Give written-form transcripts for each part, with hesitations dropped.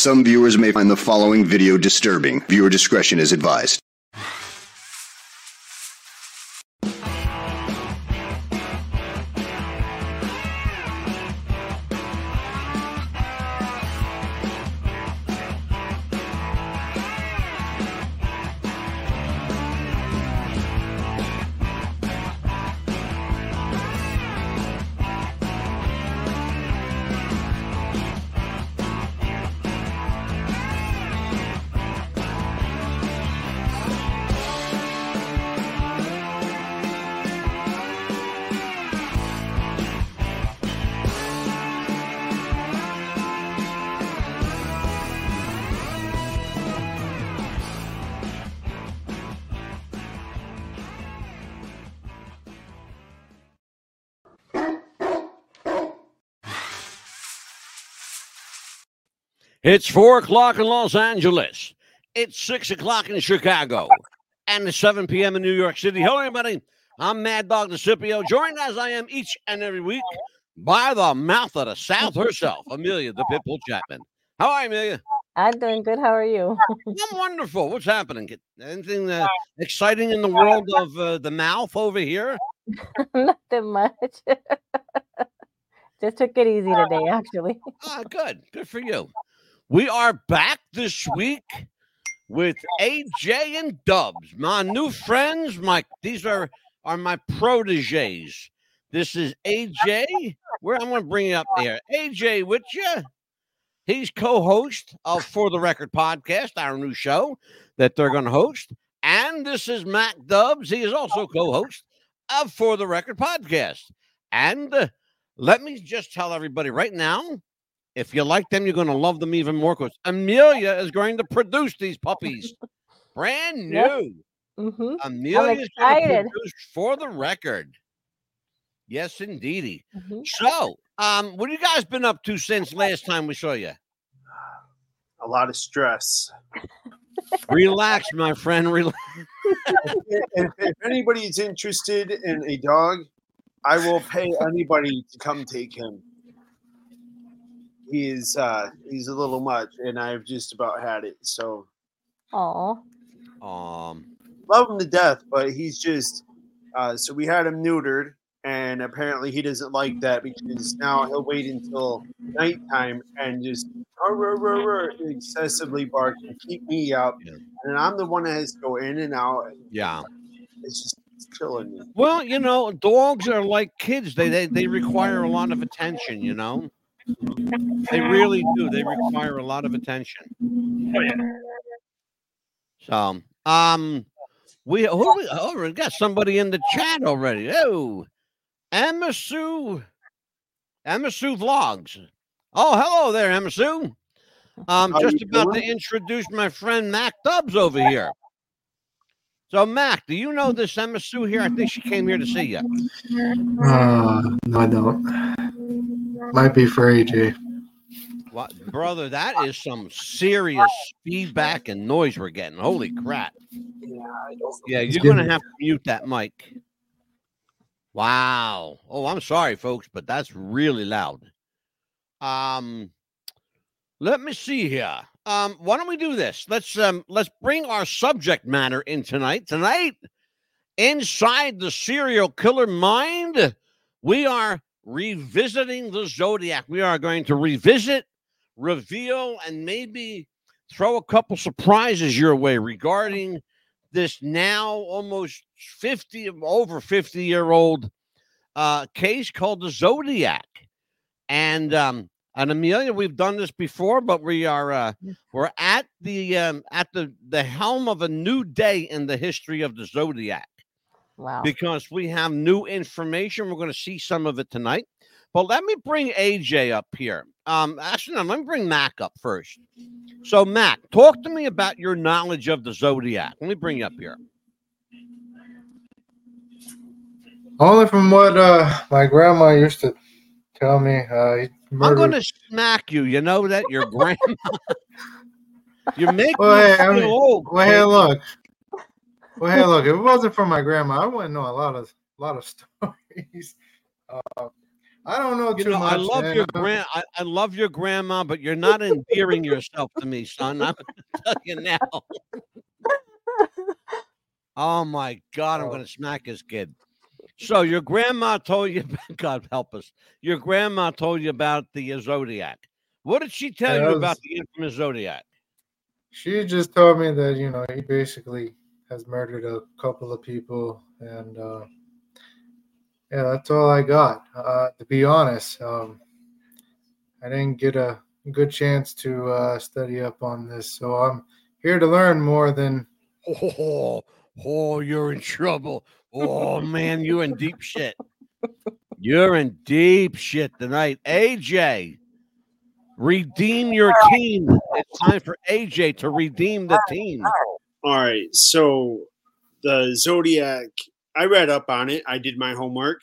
Some viewers may find the following video disturbing. Viewer discretion is advised. It's 4 o'clock in Los Angeles. It's 6 o'clock in Chicago. And it's 7 p.m. in New York City. Hello, everybody. I'm Mad Dog DeCipio, joined as I am each and every week by the mouth of the South herself, Amelia the Pitbull Chapman. How are you, Amelia? I'm doing good. How are you? I'm wonderful. What's happening? Anything exciting in the world of the mouth over here? Nothing much. Just took it easy today, actually. Good. Good for you. We are back this week with AJ and Dubs, my new friends. These are my proteges. This is AJ. I'm going to bring you up there. AJ with you. He's co-host of For the Record podcast, our new show that they're going to host. And this is Mac Dubs. He is also co-host of For the Record podcast. And let me just tell everybody right now, if you like them, you're going to love them even more because Amelia is going to produce these puppies. Brand new. Yep. Mm-hmm. Amelia is going to produce For the Record. Yes, indeedy. Mm-hmm. So, what have you guys been up to since last time we saw you? A lot of stress. Relax, my friend. Relax. If anybody's interested in a dog, I will pay anybody to come take him. He's a little much, and I've just about had it. So, love him to death, but he's just. So we had him neutered, and apparently he doesn't like that because now he'll wait until nighttime and just excessively bark and keep me up, and I'm the one that has to go in and out. Yeah, it's killing me. Well, dogs are like kids. They require a lot of attention. They really do. They require a lot of attention. Oh yeah. So, we got somebody in the chat already. Oh, Amisu Vlogs. Oh, hello there, Amisu. Just about to introduce my friend Mac Dubs over here. So, Mac, do you know this Amisu here? I think she came here to see you. No, I don't. Might be for AJ. What, brother, that is some serious feedback and noise we're getting. Holy crap. Yeah, you're going to have to mute that mic. Wow. Oh, I'm sorry, folks, but that's really loud. Let me see here. Why don't we do this? Let's bring our subject matter in tonight. Tonight, inside the serial killer mind, we are revisiting the Zodiac. We are going to revisit, reveal, and maybe throw a couple surprises your way regarding this now almost over 50-year-old case called the Zodiac. And Amelia, we've done this before, but we're at the helm of a new day in the history of the Zodiac. Wow. Because we have new information. We're going to see some of it tonight. But let me bring AJ up here. Actually, no, let me bring Mac up first. So, Mac, talk to me about your knowledge of the Zodiac. Let me bring you up here. Only from what my grandma used to tell me. I'm going to smack you. You know that? Your grandma. You're making me feel old. Well, hey, look. If it wasn't for my grandma, I wouldn't know a lot of stories. I don't know You too know, much. I love your grandma, but you're not endearing yourself to me, son. I'm gonna tell you now. Oh my God, I'm Oh. gonna smack this kid. So your grandma told you, God help us. Your grandma told you about the Zodiac. What did she tell you about the infamous Zodiac? She just told me that, he basically has murdered a couple of people, and yeah, that's all I got. To be honest, I didn't get a good chance to study up on this, so I'm here to learn more than. Oh, you're in trouble. Oh man, you're in deep shit. You're in deep shit tonight. AJ, redeem your team. It's time for AJ to redeem the team. All right. So the Zodiac, I read up on it. I did my homework.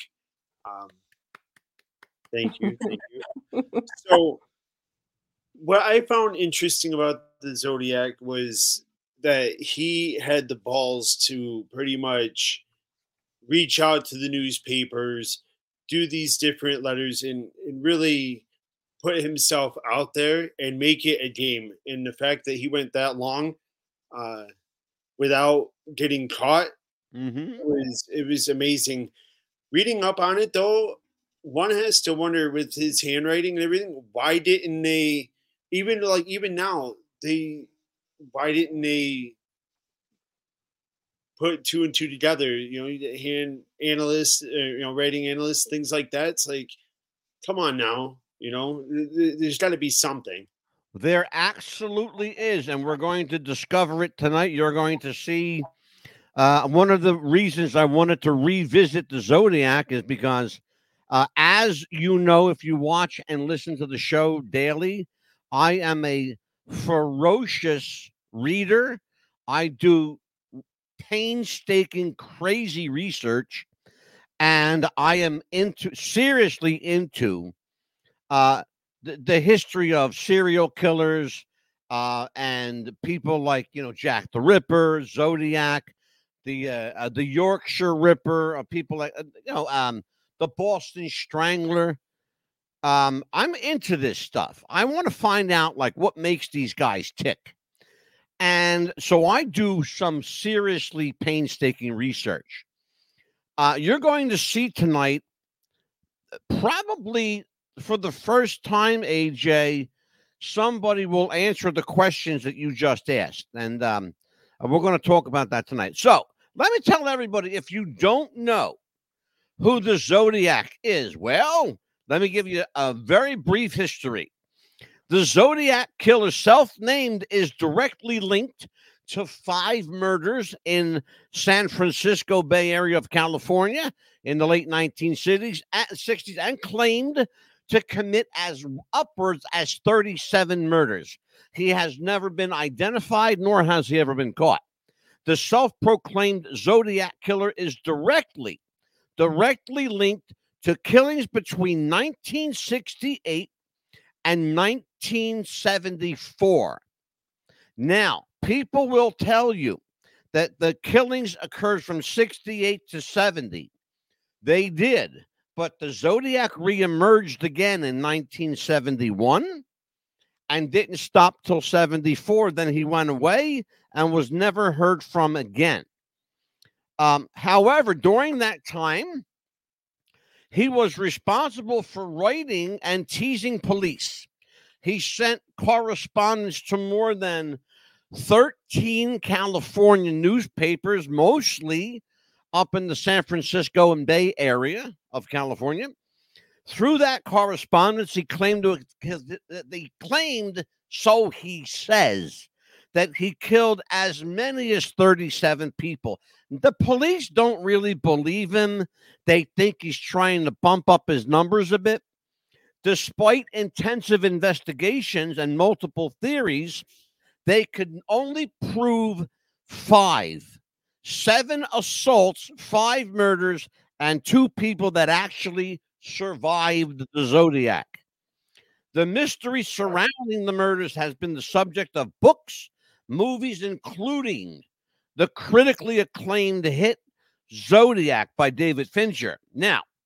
Thank you. Thank you. So what I found interesting about the Zodiac was that he had the balls to pretty much reach out to the newspapers, do these different letters, and really put himself out there and make it a game. And the fact that he went that long without getting caught it was amazing. Reading up on it though, one has to wonder with his handwriting and everything, why didn't they even now why didn't they put two and two together? Hand analysts, writing analysts, things like that. It's like, come on now, there's got to be something. There absolutely is, and we're going to discover it tonight. You're going to see. One of the reasons I wanted to revisit the Zodiac is because, as you know, if you watch and listen to the show daily, I am a ferocious reader. I do painstaking, crazy research, and I am seriously into the history of serial killers and people like Jack the Ripper, Zodiac, the Yorkshire Ripper, people like the Boston Strangler. I'm into this stuff. I want to find out what makes these guys tick. And so I do some seriously painstaking research. You're going to see tonight, probably for the first time, AJ, somebody will answer the questions that you just asked. And we're going to talk about that tonight. So let me tell everybody, if you don't know who the Zodiac is, well, let me give you a very brief history. The Zodiac Killer, self-named, is directly linked to 5 murders in San Francisco Bay Area of California in the late 1960s and claimed to commit as upwards as 37 murders. He has never been identified, nor has he ever been caught. The self-proclaimed Zodiac Killer is directly linked to killings between 1968 and 1974. Now, people will tell you that the killings occurred from 68 to 70. They did, but the Zodiac reemerged again in 1971 and didn't stop till 74. Then he went away and was never heard from again. However, during that time, he was responsible for writing and teasing police. He sent correspondence to more than 13 California newspapers, mostly up in the San Francisco and Bay Area of California. Through that correspondence, he claimed, so he says, that he killed as many as 37 people. The police don't really believe him. They think he's trying to bump up his numbers a bit. Despite intensive investigations and multiple theories, they could only prove 5. 7 assaults, 5 murders, and 2 people that actually survived the Zodiac. The mystery surrounding the murders has been the subject of books, movies, including the critically acclaimed hit Zodiac by David Fincher. Now,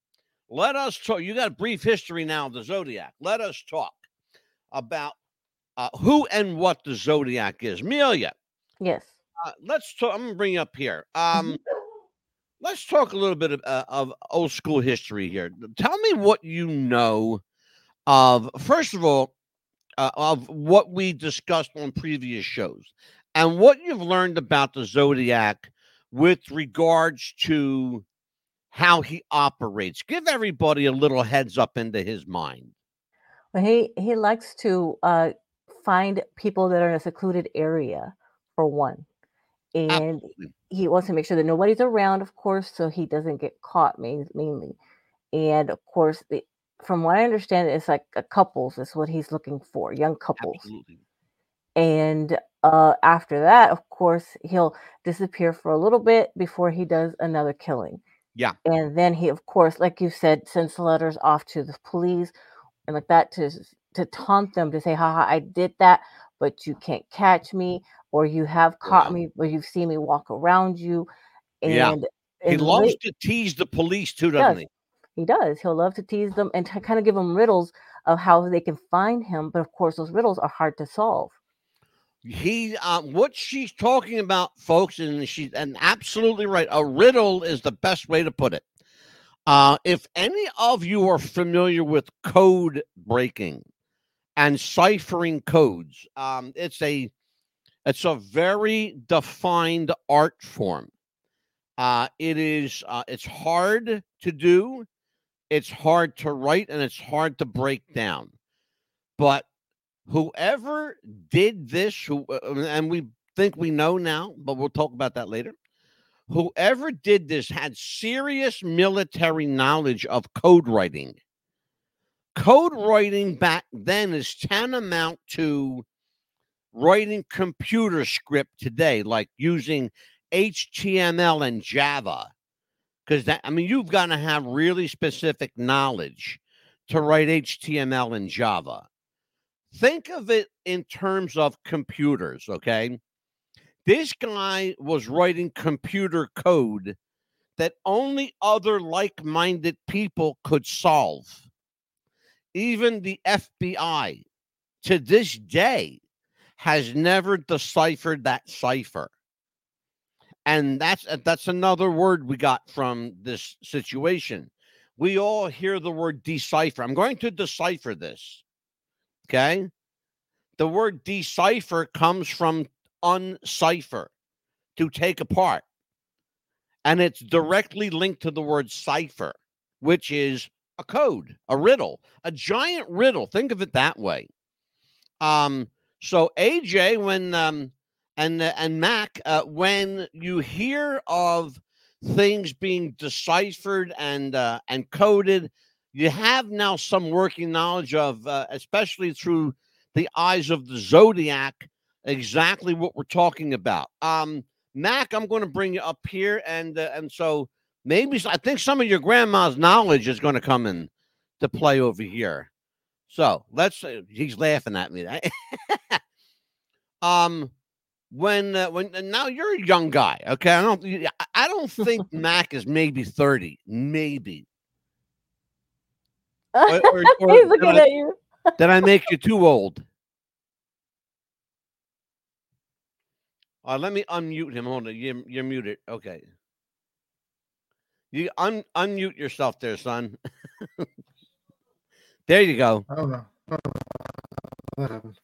let us talk. You got a brief history now of the Zodiac. Let us talk about who and what the Zodiac is. Amelia, Yes. let's talk. I'm going to bring you up here. Mhm. Let's talk a little bit of old school history here. Tell me what you know of, first of all, of what we discussed on previous shows and what you've learned about the Zodiac with regards to how he operates. Give everybody a little heads up into his mind. Well, he likes to find people that are in a secluded area, for one, and Absolutely. he wants to make sure that nobody's around, of course, so he doesn't get caught mainly. And of course, from what I understand, it's like couples is what he's looking for, young couples. Absolutely. And after that, of course, he'll disappear for a little bit before he does another killing. Yeah. And then he, of course, like you said, sends letters off to the police and like that to taunt them, to say, haha, I did that, but you can't catch me, or you have caught Wow. me, or you've seen me walk around you. Yeah. And He and loves late to tease the police too, he doesn't does. he? He does. He'll love to tease them and to kind of give them riddles of how they can find him. But of course, those riddles are hard to solve. He what she's talking about, folks, and she's absolutely right. A riddle is the best way to put it. If any of you are familiar with code breaking and ciphering codes, it's a very defined art form. It's hard to do, it's hard to write, and it's hard to break down. But whoever did this, and we think we know now, but we'll talk about that later. Whoever did this had serious military knowledge of code writing. Code writing back then is tantamount to writing computer script today, like using HTML and Java. Because you've got to have really specific knowledge to write HTML and Java. Think of it in terms of computers, okay? This guy was writing computer code that only other like-minded people could solve. Even the FBI, to this day, has never deciphered that cipher. And that's another word we got from this situation. We all hear the word decipher. I'm going to decipher this. Okay? The word decipher comes from uncipher, to take apart. And it's directly linked to the word cipher, which is a code, a riddle, a giant riddle. Think of it that way. So AJ, when and Mac, when you hear of things being deciphered and coded, you have now some working knowledge of, especially through the eyes of the Zodiac, exactly what we're talking about. Mac, I'm going to bring you up here, and so maybe I think some of your grandma's knowledge is going to come in to play over here. So let's. He's laughing at me. When now you're a young guy, okay? I don't think Mac is maybe 30, maybe. Or He's looking at you. Did I make you too old? Let me unmute him. Hold on, you're muted. Okay. You unmute yourself there, son. There you go. I don't know. What happened?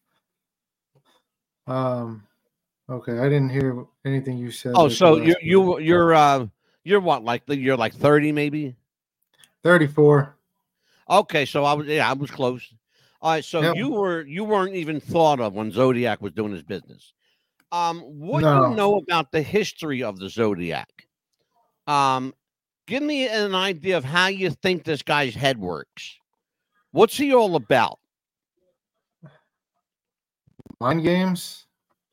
Okay, I didn't hear anything you said. Oh, so you're what, like you're like 30 maybe? 34. Okay, so I was close. All right, so Yep. you weren't even thought of when Zodiac was doing his business. What do No. you know about the history of the Zodiac? Give me an idea of how you think this guy's head works. What's he all about? Mind games.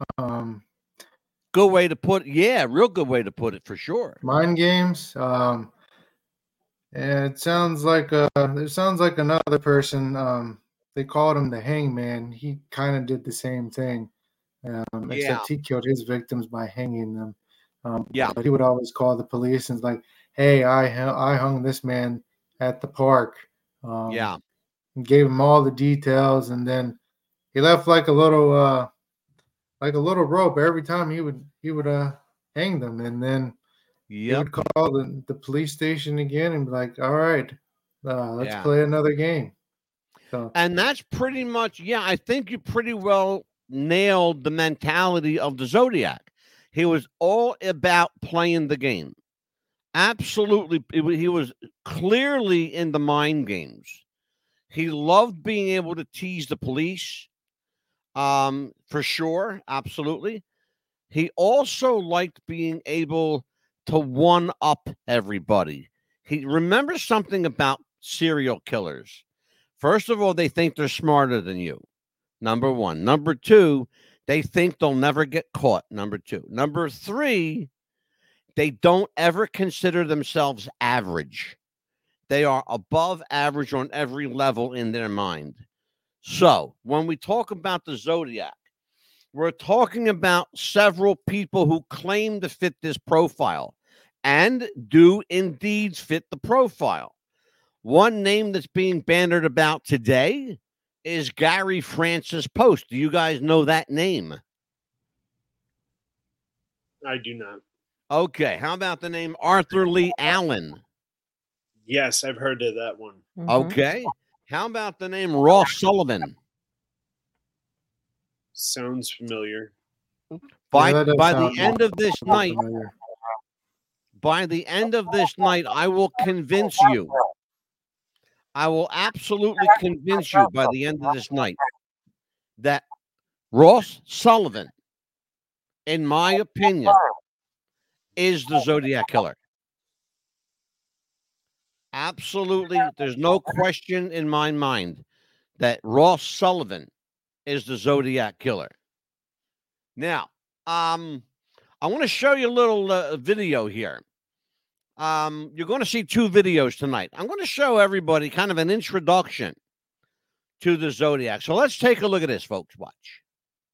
Good way to put it. Yeah, real good way to put it for sure. Mind games. And it sounds like another person. They called him the Hangman. He kind of did the same thing, except he killed his victims by hanging them. Yeah. But he would always call the police and like, "Hey, I hung this man at the park. Yeah. And gave him all the details, and then he left like a little rope every time he would hang them, and then he would call the police station again and be like, all right, let's play another game. So, and that's pretty much, I think you pretty well nailed the mentality of the Zodiac. He was all about playing the game. Absolutely. He was clearly in the mind games. He loved being able to tease the police, for sure. Absolutely. He also liked being able to one-up everybody. He remembers something about serial killers. First of all, they think they're smarter than you. Number one. Number two, they think they'll never get caught. Number two. Number three, they don't ever consider themselves average. They are above average on every level in their mind. So when we talk about the Zodiac, we're talking about several people who claim to fit this profile and do indeed fit the profile. One name that's being bannered about today is Gary Francis Post. Do you guys know that name? I do not. Okay. How about the name Arthur Lee Allen? Yes, I've heard of that one. Mhm. Okay. How about the name Ross Sullivan? Sounds familiar. By that does the sound end of this night, familiar. I will convince you. I will absolutely convince you by the end of this night that Ross Sullivan, in my opinion, is the Zodiac Killer. Absolutely. There's no question in my mind that Ross Sullivan is the Zodiac Killer. Now, I want to show you a little video here. You're going to see two videos tonight. I'm going to show everybody kind of an introduction to the Zodiac. So let's take a look at this, folks. Watch.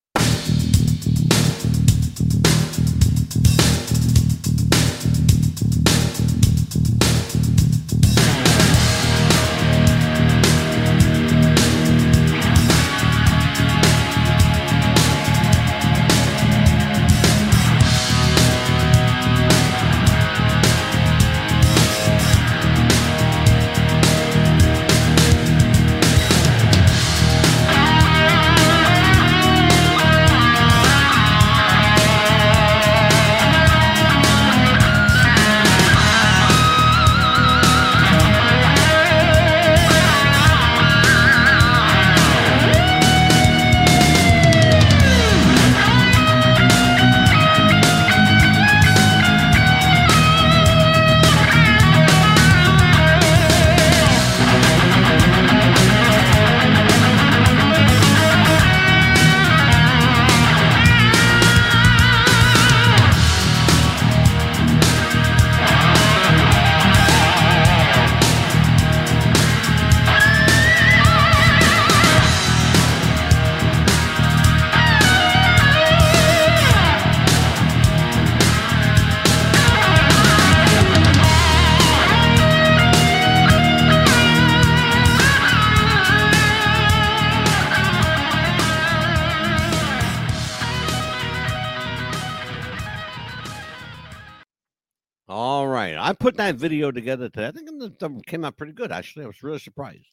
All right. I put that video together today. I think it came out pretty good, actually. I was really surprised.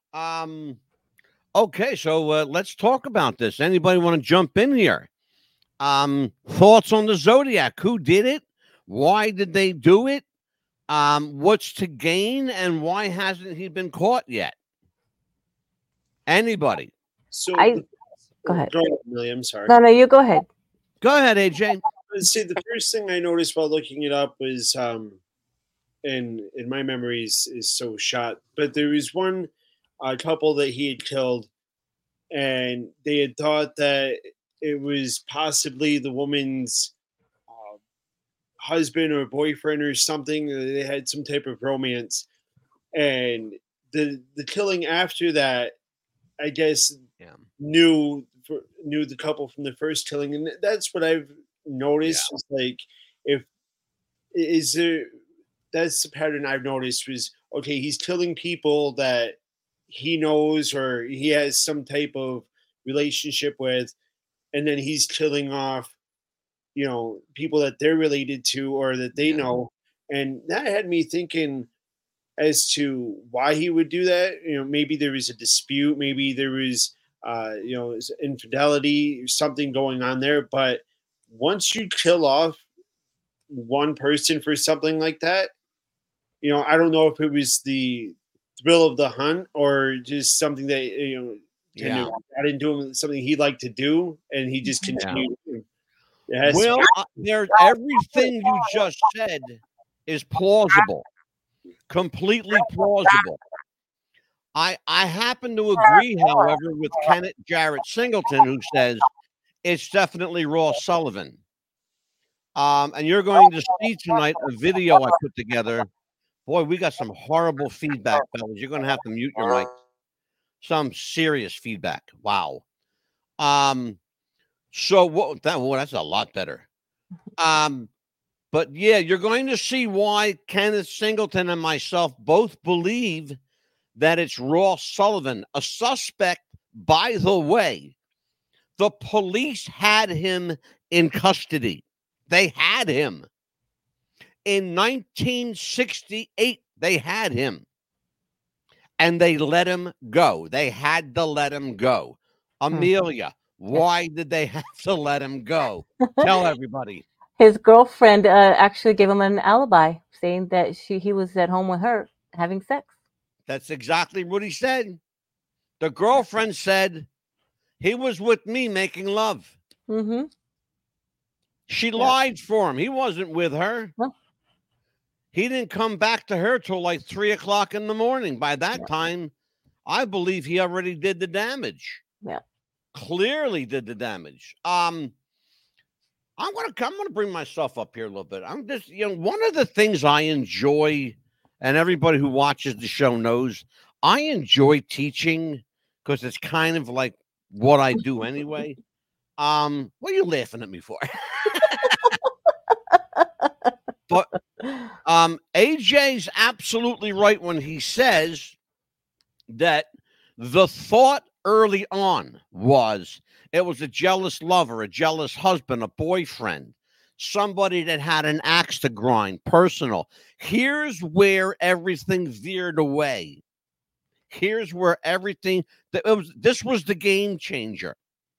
Okay, so let's talk about this. Anybody want to jump in here? Thoughts on the Zodiac? Who did it? Why did they do it? What's to gain, and why hasn't he been caught yet? Anybody? So Go ahead. Go ahead, Millie. I'm sorry. No, you go ahead. Go ahead, AJ. See, the first thing I noticed while looking it up was, in my memories is so shot, but there was one couple that he had killed, and they had thought that it was possibly the woman's husband or boyfriend or something. They had some type of romance, and the killing after that, I guess, knew the couple from the first killing, and that's what I've noticed. Is like, if is there that's the pattern I've noticed was, okay, he's killing people that he knows or he has some type of relationship with, and then he's killing off, people that they're related to or that they know. And that had me thinking as to why he would do that. Maybe there was a dispute, maybe there was, infidelity, something going on there. But once you kill off one person for something like that, I don't know if it was the thrill of the hunt or just something that, kind of got into him, something he liked to do, and he just continued. Well, everything you just said is plausible, completely plausible. I happen to agree, however, with Kenneth Jarrett Singleton, who says it's definitely Ross Sullivan. And you're going to see tonight a video I put together. Boy, we got some horrible feedback, fellas. You're going to have to mute your mic. Some serious feedback. Wow. So that's a lot better. But yeah, you're going to see why Kenneth Singleton and myself both believe that it's Ross Sullivan, a suspect. By the way, the police had him in custody. They had him. In 1968, they had him. And they let him go. They had to let him go. Amelia, why did they have to let him go? Tell everybody. His girlfriend actually gave him an alibi, saying that he was at home with her having sex. That's exactly what he said. The girlfriend said he was with me making love. Mm-hmm. She lied for him. He wasn't with her. Well, he didn't come back to her till like 3 o'clock in the morning. By that time, I believe he already did the damage. Yeah. Clearly did the damage. I'm gonna bring myself up here a little bit. I'm just, one of the things I enjoy, and everybody who watches the show knows, I enjoy teaching because it's kind of like what I do anyway. What are you laughing at me for? But AJ's absolutely right when he says that the thought early on was it was a jealous lover, a jealous husband, a boyfriend, somebody that had an axe to grind, personal. Here's where everything veered away. Here's where everything this was the game changer.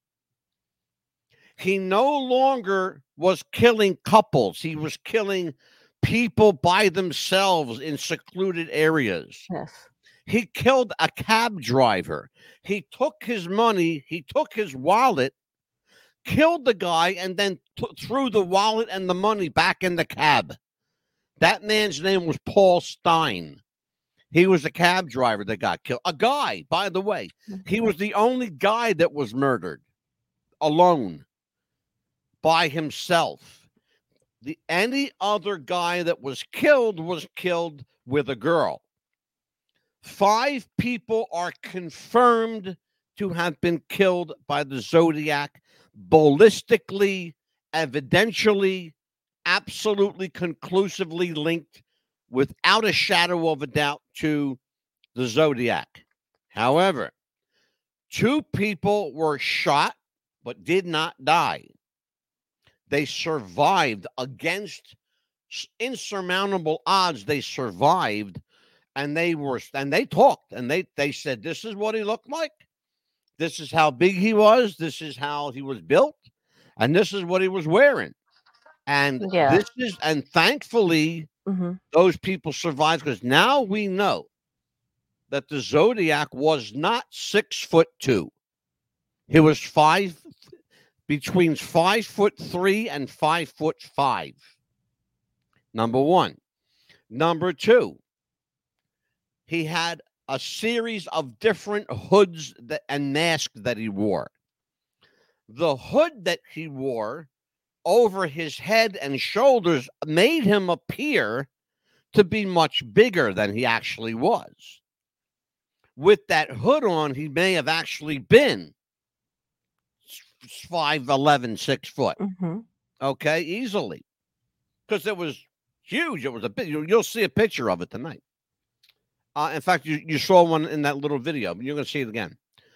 He no longer was killing couples. He was killing people by themselves in secluded areas. Yes. He killed a cab driver. He took his money. He took his wallet, killed the guy, and then threw the wallet and the money back in the cab. That man's name was Paul Stein. He was a cab driver that got killed. A guy, by the way. He was the only guy that was murdered alone by himself. Any other guy that was killed with a girl. 5 people are confirmed to have been killed by the Zodiac, ballistically, evidentially, absolutely conclusively linked without a shadow of a doubt to the Zodiac. However, 2 people were shot but did not die. They survived against insurmountable odds. They survived, and they talked, and they said, this is what he looked like. This is how big he was. This is how he was built, and this is what he was wearing. And thankfully, those people survived, because now we know that the Zodiac was not 6'2". He was between 5'3" and 5'5". Number one. Number two, he had a series of different hoods and masks that he wore. The hood that he wore over his head and shoulders made him appear to be much bigger than he actually was. With that hood on, he may have actually been 5'11", 6 foot. Mm-hmm. Okay, easily. Because it was Huge. It was a bit. You'll see a picture of it tonight. In fact, you saw one in that little video, but you're going to see it again.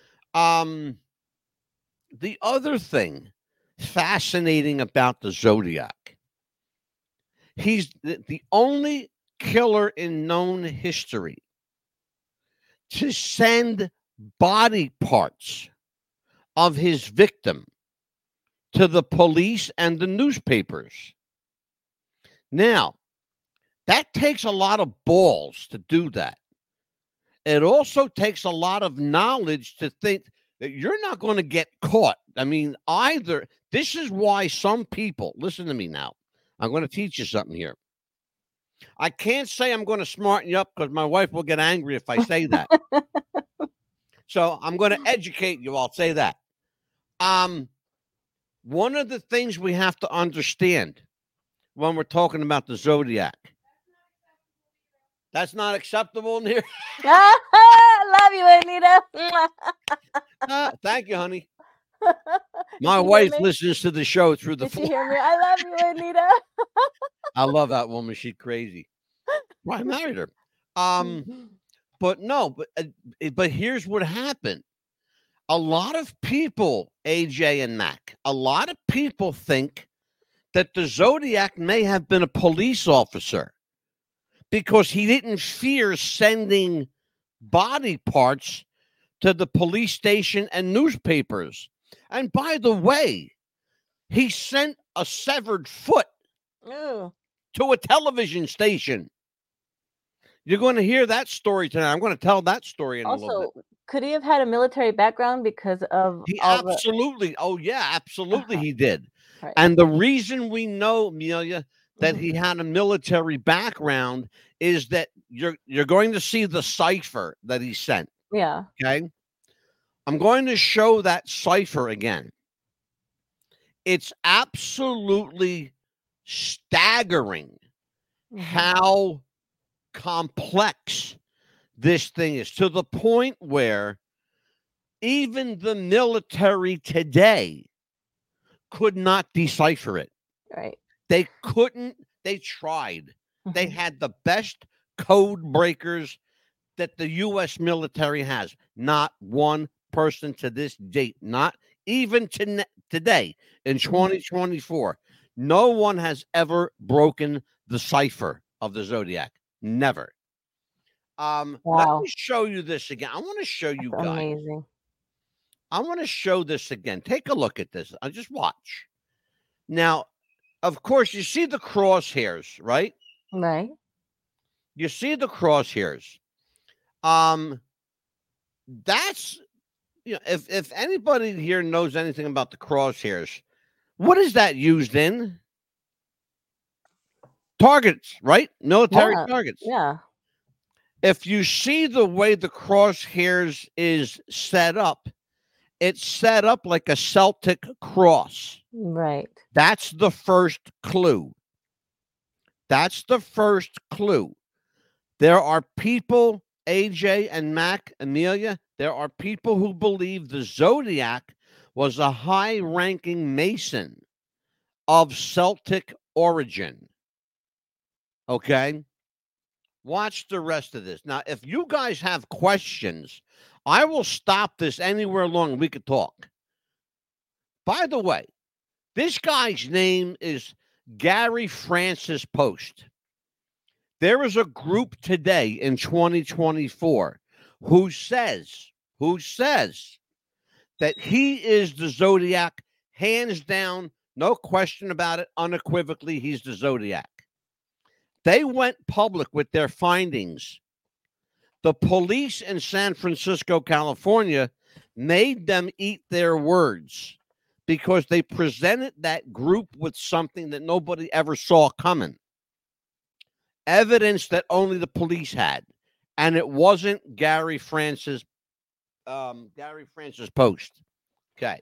The other thing fascinating about the Zodiac, he's the only killer in known history to send body parts of his victim to the police and the newspapers. Now, that takes a lot of balls to do that. It also takes a lot of knowledge to think that you're not going to get caught. I mean, this is why some people, listen to me now, I'm going to teach you something here. I can't say I'm going to smarten you up because my wife will get angry if I say that. So I'm going to educate you. I'll say that. One of the things we have to understand when we're talking about the Zodiac, that's not acceptable in here. Love you, Anita. Thank you, honey. My wife listens to the show through the floor. Did you hear me? I love you, Anita. I love that woman. She's crazy. Well, I married her. But no, but here's what happened. A lot of people, AJ and Mac, a lot of people think that the Zodiac may have been a police officer because he didn't fear sending body parts to the police station and newspapers. And by the way, he sent a severed foot to a television station. You're going to hear that story tonight. I'm going to tell that story in a little bit. Could he have had a military background because of he absolutely? Oh yeah, absolutely, he did. Right. And the reason we know, Amelia, that he had a military background is that you're going to see the cipher that he sent. Yeah. Okay. I'm going to show that cipher again. It's absolutely staggering how complex this thing is, to the point where even the military today could not decipher it. Right. They couldn't. They tried. They had the best code breakers that the U.S. military has. Not one person to this date, not even today in 2024, no one has ever broken the cipher of the Zodiac. Never. Let me show you this again. I want to show you guys. Amazing. I want to show this again. Take a look at this. I'll just watch. Now, of course, you see the crosshairs, right? Right. You see the crosshairs. That's, you know, if anybody here knows anything about the crosshairs, what is that used in? Targets, right? Military targets. Yeah. If you see the way the crosshairs is set up, it's set up like a Celtic cross. Right. That's the first clue. That's the first clue. There are people, AJ and Mac, Amelia, there are people who believe the Zodiac was a high-ranking Mason of Celtic origin. Okay? Watch the rest of this. Now, if you guys have questions, I will stop this anywhere along we could talk. By the way, this guy's name is Gary Francis Post. There is a group today in 2024 who says that he is the Zodiac, hands down, no question about it, unequivocally, he's the Zodiac. They went public with their findings. The police in San Francisco, California, made them eat their words because they presented that group with something that nobody ever saw coming. Evidence that only the police had. And it wasn't Gary Francis Post. Okay.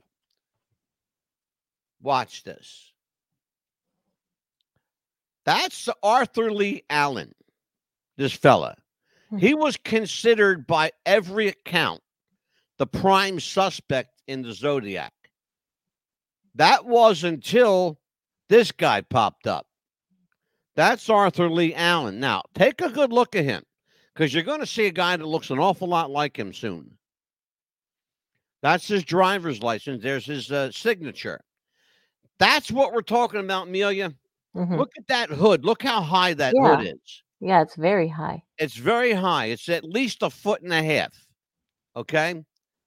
Watch this. That's Arthur Lee Allen, this fella. He was considered by every account the prime suspect in the Zodiac. That was until this guy popped up. That's Arthur Lee Allen. Now, take a good look at him, because you're going to see a guy that looks an awful lot like him soon. That's his driver's license. There's his signature. That's what we're talking about, Amelia. Mhm. Look at that hood. Look how high that Yeah. hood is. Yeah, it's very high. It's very high. It's at least 1.5 feet. Okay?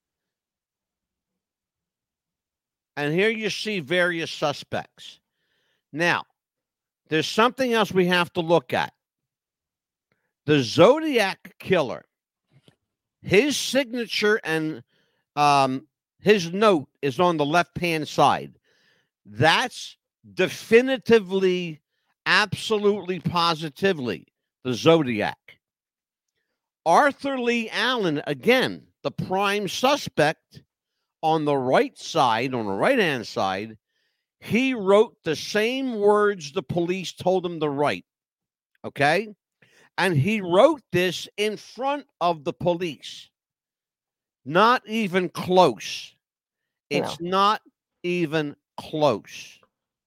And here you see various suspects. Now, there's something else we have to look at. The Zodiac killer, his signature and his note is on the left-hand side. That's definitively, absolutely, positively the Zodiac. Arthur Lee Allen, again, the prime suspect on the right side, on the right-hand side, he wrote the same words the police told him to write, okay? And he wrote this in front of the police. Not even close. It's not even close.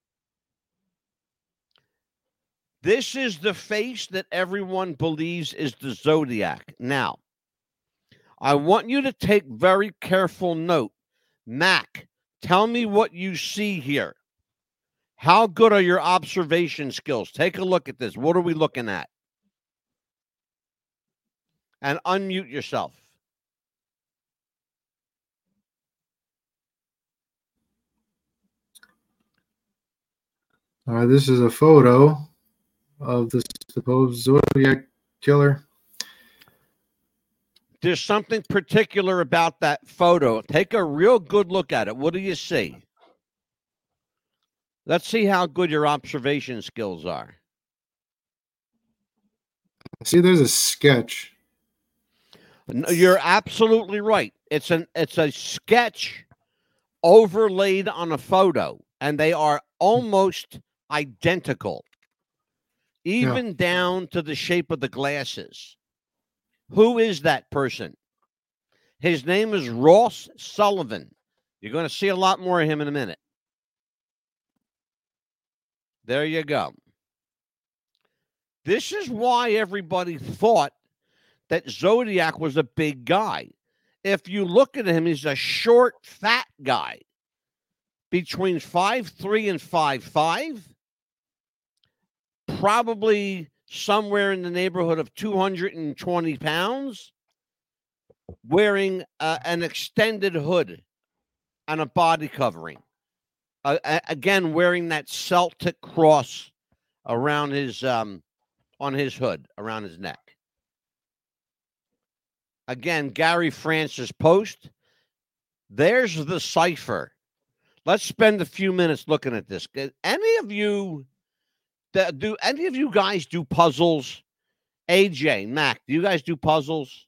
This is the face that everyone believes is the Zodiac. Now, I want you to take very careful note. Mac, tell me what you see here. How good are your observation skills? Take a look at this. What are we looking at? And unmute yourself. This is a photo of the supposed Zodiac killer. There's something particular about that photo. Take a real good look at it. What do you see? Let's see how good your observation skills are. See, there's a sketch. You're absolutely right. It's a sketch overlaid on a photo, and they are almost identical, even down to the shape of the glasses. Who is that person? His name is Ross Sullivan. You're going to see a lot more of him in a minute. There you go. This is why everybody thought that Zodiac was a big guy. If you look at him, he's a short, fat guy between 5'3" and 5'5", probably somewhere in the neighborhood of 220 pounds, wearing an extended hood and a body covering. Again, wearing that Celtic cross around his on his hood, around his neck. Again, Gary Francis post. There's the cipher. Let's spend a few minutes looking at this. Any of you guys do puzzles? AJ, Mac, do you guys do puzzles?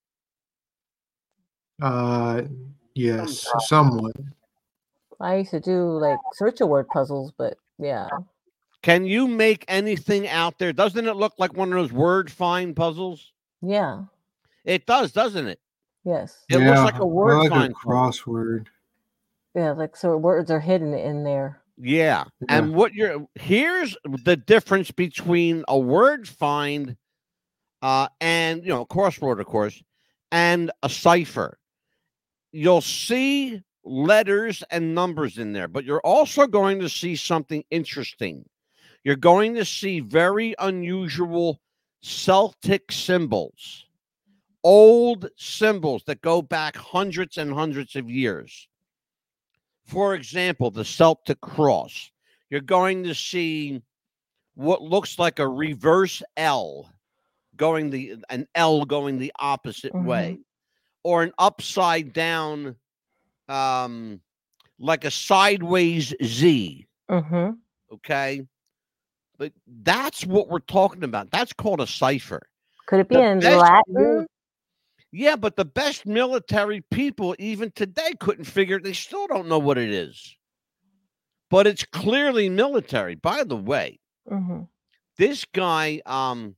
Yes, somewhat. I used to do like search a word puzzles, but yeah. Can you make anything out there? Doesn't it look like one of those word find puzzles? Yeah. It does, doesn't it? Yes. It looks like a word like find a crossword. Yeah, like so words are hidden in there. Yeah. And here's the difference between a word find and a crossword, of course, and a cipher. You'll see letters and numbers in there, but you're also going to see something interesting. You're going to see very unusual Celtic symbols, old symbols that go back hundreds and hundreds of years. For example, the Celtic cross. You're going to see what looks like a reverse L, an L going the opposite way, or an upside down, like a sideways Z. Okay, but that's what we're talking about. That's called a cipher. Could it be in Latin? Yeah, but the best military people, even today, couldn't figure it. They still don't know what it is. But it's clearly military. By the way, this guy, I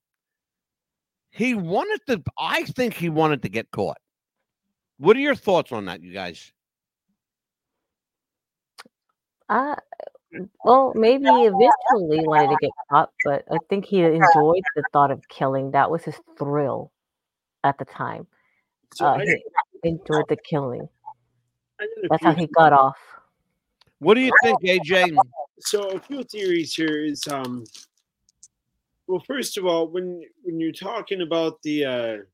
think he wanted to get caught. What are your thoughts on that, you guys? Well, maybe eventually wanted to get caught, but I think he enjoyed the thought of killing. That was his thrill at the time. So I, He enjoyed the killing. I got a That's how few. he got off. What do you think, AJ? So a few theories here is well, first of all, when you're talking about the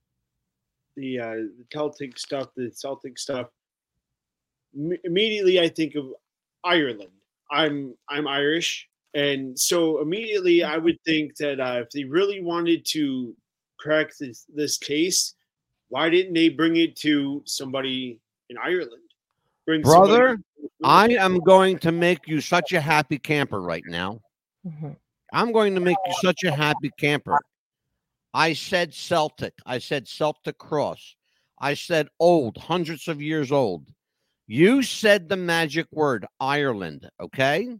Celtic stuff, immediately I think of Ireland. I'm Irish, and so immediately I would think that if they really wanted to crack this case, why didn't they bring it to somebody in Ireland? Bring Brother, somebody. I am going to make you such a happy camper right now. Mhm. I'm going to make you such a happy camper. I said Celtic. I said Celtic cross. I said old, hundreds of years old. You said the magic word, Ireland, okay?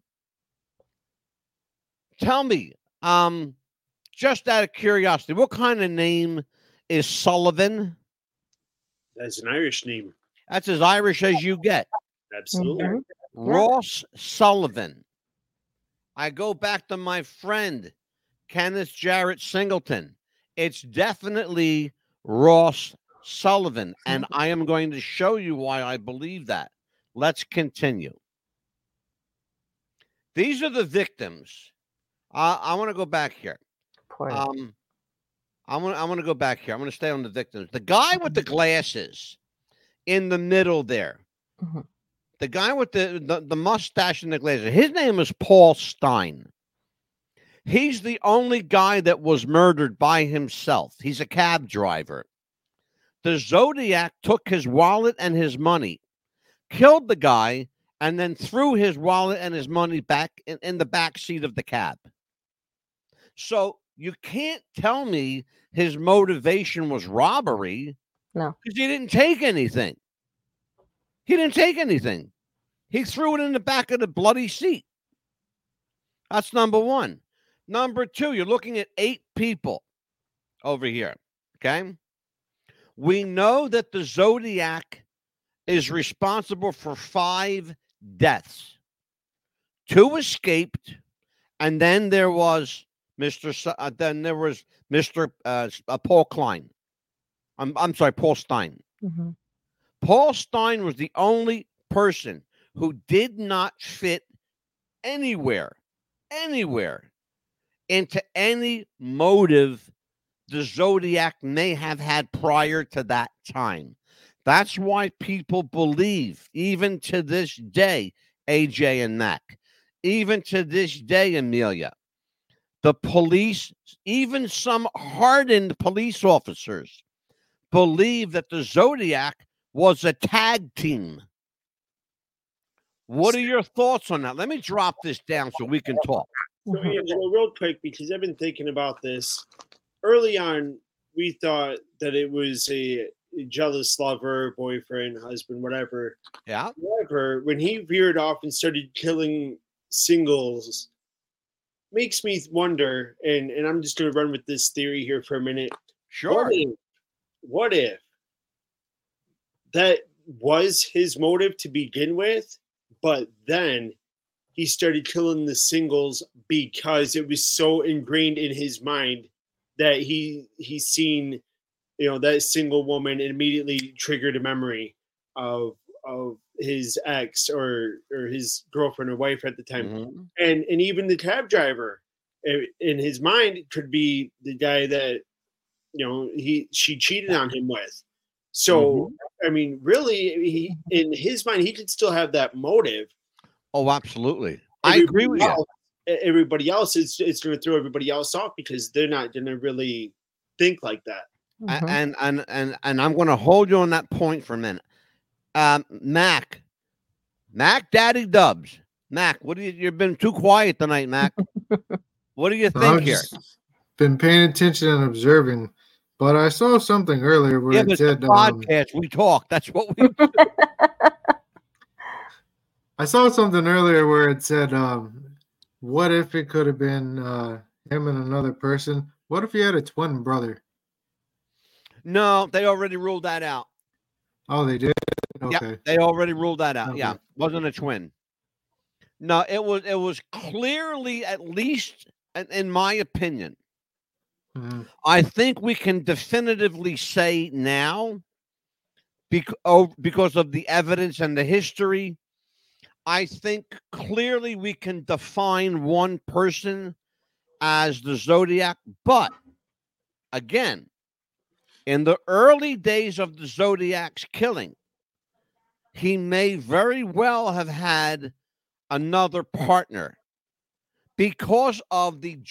Tell me, just out of curiosity, what kind of name is Sullivan? That's an Irish name, That's as Irish as you get. absolutely. Mhm. Ross Sullivan. I go back to my friend, Kenneth Jarrett Singleton. It's definitely Ross Sullivan, and I am going to show you why I believe that. Let's continue. These are the victims. I want to go back here. Poor I want to go back here. I'm going to stay on the victims. The guy with the glasses in the middle there. Mhm. The guy with the mustache and the glasses. His name is Paul Stein. He's the only guy that was murdered by himself. He's a cab driver. The Zodiac took his wallet and his money, killed the guy, and then threw his wallet and his money back in the back seat of the cab. So you can't tell me his motivation was robbery. No. Because he didn't take anything. He didn't take anything. He threw it in the back of the bloody seat. That's number one. Number two, you're looking at 8 people over here. Okay. We know that the Zodiac is responsible for 5 deaths. 2 escaped, and then there was Mr. Paul Klein. I'm sorry, Paul Stein. Mhm. Paul Stein was the only person who did not fit anywhere into any motive the Zodiac may have had prior to that time. That's why people believe, even to this day, AJ and Mac, even to this day, Amelia, the police, even some hardened police officers, believe that the Zodiac was a tag team. What are your thoughts on that? Let me drop this down so we can talk. So, Angelo, real quick, because I've been thinking about this. Early on, we thought that it was a jealous lover, boyfriend, husband, whatever. Yeah. However, when he veered off and started killing singles, makes me wonder, and I'm just going to run with this theory here for a minute. Sure. What if that was his motive to begin with, but then he started killing the singles because it was so ingrained in his mind that he's seen, that single woman and immediately triggered a memory of his ex or his girlfriend or wife at the time. Mm-hmm. And even the cab driver in his mind could be the guy that she cheated on him with. So I mean, really, in his mind, he could still have that motive. Oh, absolutely. I agree with you. Everybody else is going to throw everybody else off because they're not going to really think like that. And I'm going to hold you on that point for a minute. Mac, Daddy Dubs. Mac, what do you've been too quiet tonight, Mac. What do you think here? Been paying attention and observing, but I saw something earlier where it said podcast. We talk. That's what we do. I saw something earlier where it said, what if it could have been him and another person? What if he had a twin brother? No, they already ruled that out. Oh, they did? Okay. Yep, they already ruled that out. Okay. Yeah, wasn't a twin. No, it was clearly, at least in my opinion. Mhm. I think we can definitively say now, because of the evidence and the history, I think clearly we can define one person as the Zodiac. But again, in the early days of the Zodiac's killing, he may very well have had another partner because of the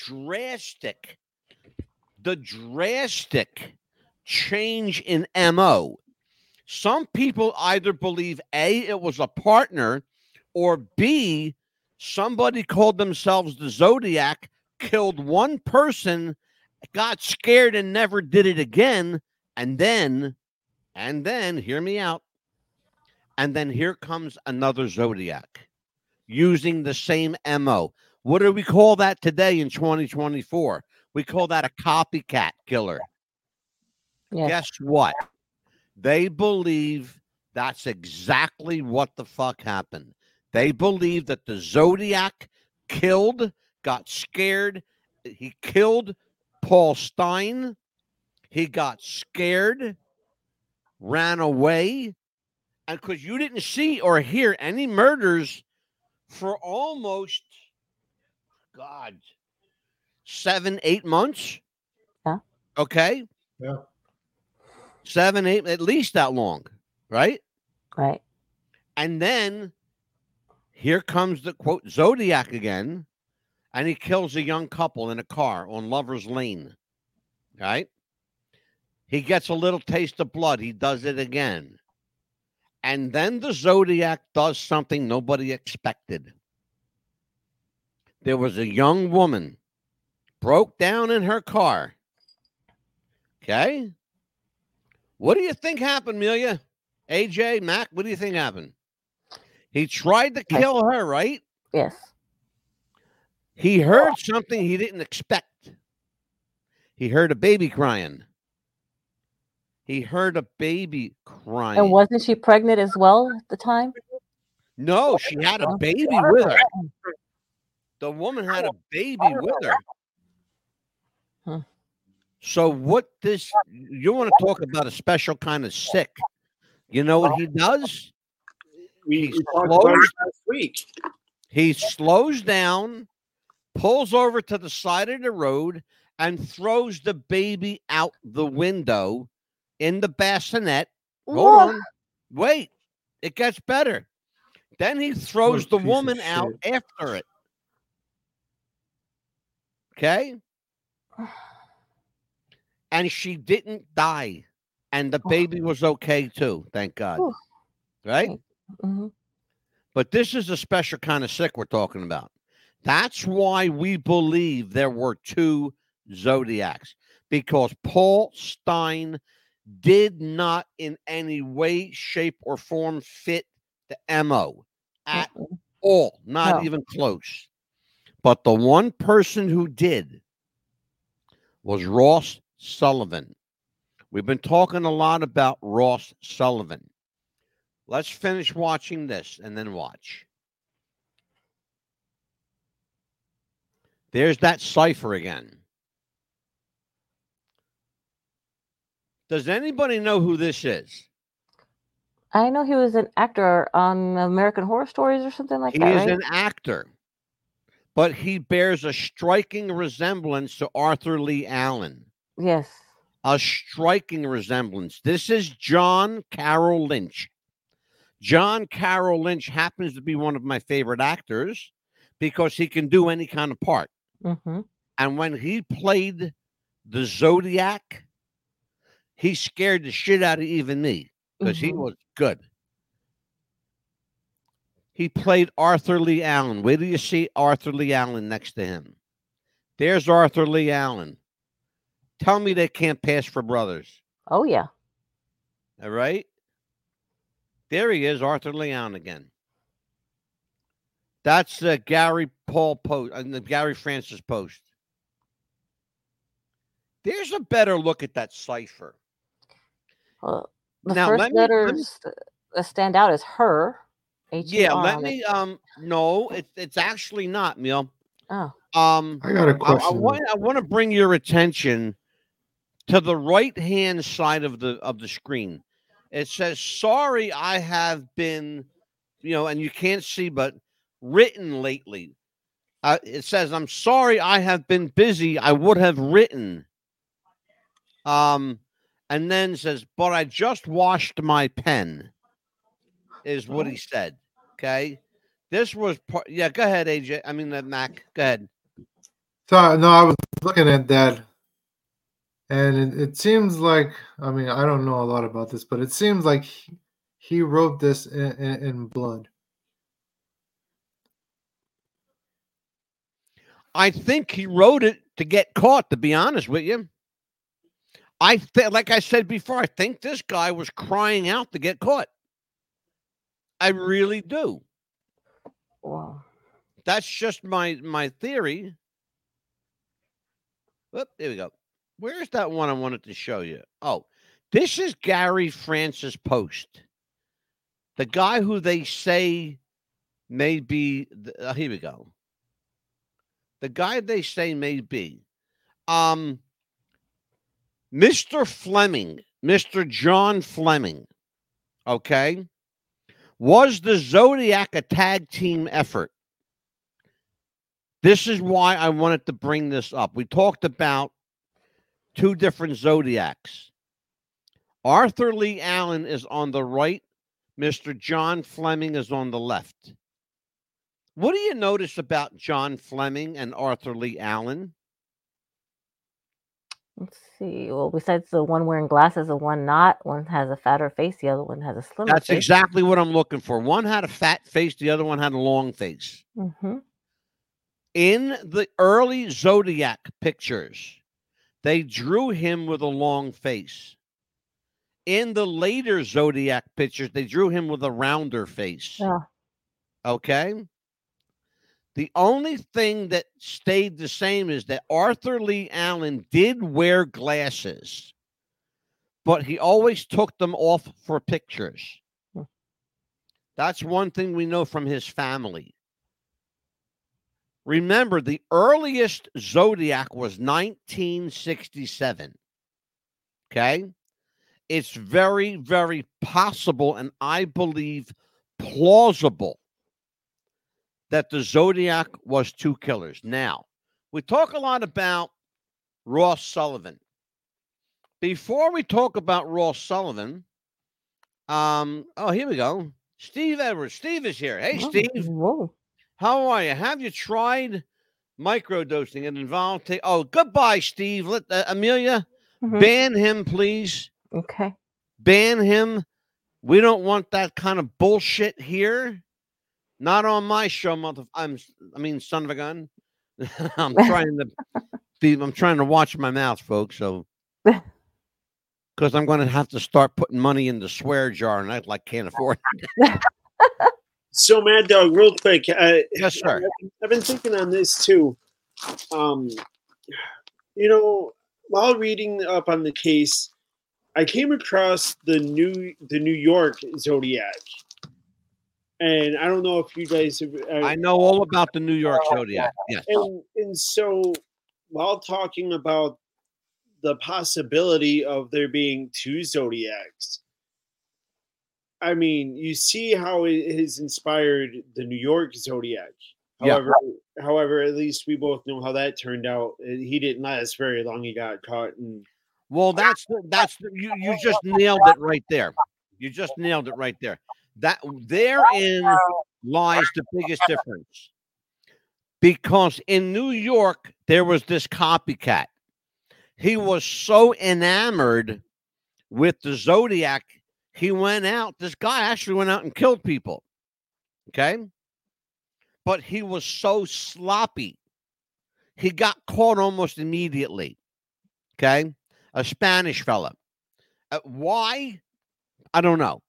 drastic change in MO. Some people either believe A, it was a partner, or B, somebody called themselves the Zodiac, killed one person, got scared and never did it again, and then, hear me out, and then here comes another Zodiac using the same MO. What do we call that today in 2024? We call that a copycat killer. Yes. Guess what? They believe that's exactly what the fuck happened. They believe that the Zodiac got scared. He killed Paul Stein. He got scared, ran away. And because you didn't see or hear any murders for almost, God, 7-8 months. Yeah. Okay. Yeah. 7, 8, at least that long, right? Right. And then here comes the quote Zodiac again, and he kills a young couple in a car on Lover's Lane. Right? He gets a little taste of blood. He does it again. And then the Zodiac does something nobody expected. There was a young woman broke down in her car. Okay? What do you think happened, Amelia? AJ, Mac, what do you think happened? He tried to kill her, right? Yes. He heard something he didn't expect. He heard a baby crying. And wasn't she pregnant as well at the time? No, she had a baby with her. The woman had a baby with her. Hmm. So you want to talk about a special kind of sick. You know what he does? We talked about it last week. He slows down, pulls over to the side of the road, and throws the baby out the window in the bassinet. Hold on. Wait. It gets better. Then he throws the woman out after it. Okay? And she didn't die. And the baby was okay too, thank God. Right? Mm-hmm. But this is a special kind of sick we're talking about. That's why we believe there were two Zodiacs, because Paul Stein did not in any way, shape, or form fit the MO at all, not even close. But the one person who did was Ross Sullivan. We've been talking a lot about Ross Sullivan. Let's finish watching this and then watch. There's that cipher again. Does anybody know who this is? I know he was an actor on American Horror Stories or something like that, right? He is an actor, but he bears a striking resemblance to Arthur Lee Allen. Yes. A striking resemblance. This is John Carroll Lynch. John Carroll Lynch happens to be one of my favorite actors because he can do any kind of part. Mm-hmm. And when he played the Zodiac, he scared the shit out of even me because he was good. He played Arthur Lee Allen. Where do you see Arthur Lee Allen next to him? There's Arthur Lee Allen. Tell me they can't pass for brothers. Oh, yeah. All right. There he is, Arthur Lee Allen again. That's Gary Paul Post and the Gary Francis Post. There's a better look at that cipher. The first letters that stand out is her. Yeah, HER let on it. me no, it's actually not, Neil. Oh, I got a I question. want to bring your attention to the right-hand side of the screen. It says, "Sorry, I have been," and you can't see, but written lately. It says, "I'm sorry, I have been busy. I would have written." And then says, "But I just washed my pen," is what he said. Okay. This was part. Yeah, go ahead, AJ. I mean, Mac. Go ahead. So no, I was looking at that, and it seems like, I mean, I don't know a lot about this, but it seems like he wrote this in blood. I think he wrote it to get caught, to be honest with you. Like I said before, I think this guy was crying out to get caught. I really do. wow. That's just my theory. Oop, there we go. Where's that one I wanted to show you? Oh, this is Gary Francis Post, the guy who they say may be. Here we go. The guy they say may be. Mr. Fleming, Mr. John Fleming, okay, was the Zodiac a tag team effort? This is why I wanted to bring this up. We talked about two different Zodiacs. Arthur Lee Allen is on the right. Mr. John Fleming is on the left. What do you notice about John Fleming and Arthur Lee Allen? Let's see. Well, besides the one wearing glasses, the one not, one has a fatter face, the other one has a slimmer That's face. exactly what I'm looking for. One had a fat face, the other one had a long face. Mm-hmm. In the early Zodiac pictures, they drew him with a long face. In the later Zodiac pictures, they drew him with a rounder face. Yeah. Okay? The only thing that stayed the same is that Arthur Lee Allen did wear glasses, but he always took them off for pictures. That's one thing we know from his family. Remember, the earliest Zodiac was 1967. Okay? It's very, very possible, and I believe plausible, that the Zodiac was two killers. Now, we talk a lot about Ross Sullivan. Before we talk about Ross Sullivan, here we go. Steve Edwards. Steve is here. Hey, Steve. Whoa. How are you? Have you tried microdosing? It involved. Goodbye, Steve. Let Amelia ban him, please. Okay. Ban him. We don't want that kind of bullshit here. Not on my show, son of a gun. I'm trying to watch my mouth, folks. So, because I'm going to have to start putting money in the swear jar, and I can't afford it. So, Mad Dog, real quick. Yes, sir. I've been thinking on this too. While reading up on the case, I came across the New York Zodiac, and I don't know if you guys have. I know all about the New York Zodiac. Yes. And so, while talking about the possibility of there being two Zodiacs, I mean, you see how it has inspired the New York Zodiac. However, at least we both know how that turned out. He didn't last very long. He got caught. Well, you just nailed it right there. You just nailed it right there. That therein lies the biggest difference. Because in New York, there was this copycat. He was so enamored with the Zodiac, this guy actually went out and killed people. Okay? But he was so sloppy. He got caught almost immediately. Okay? A Spanish fella. Why? I don't know.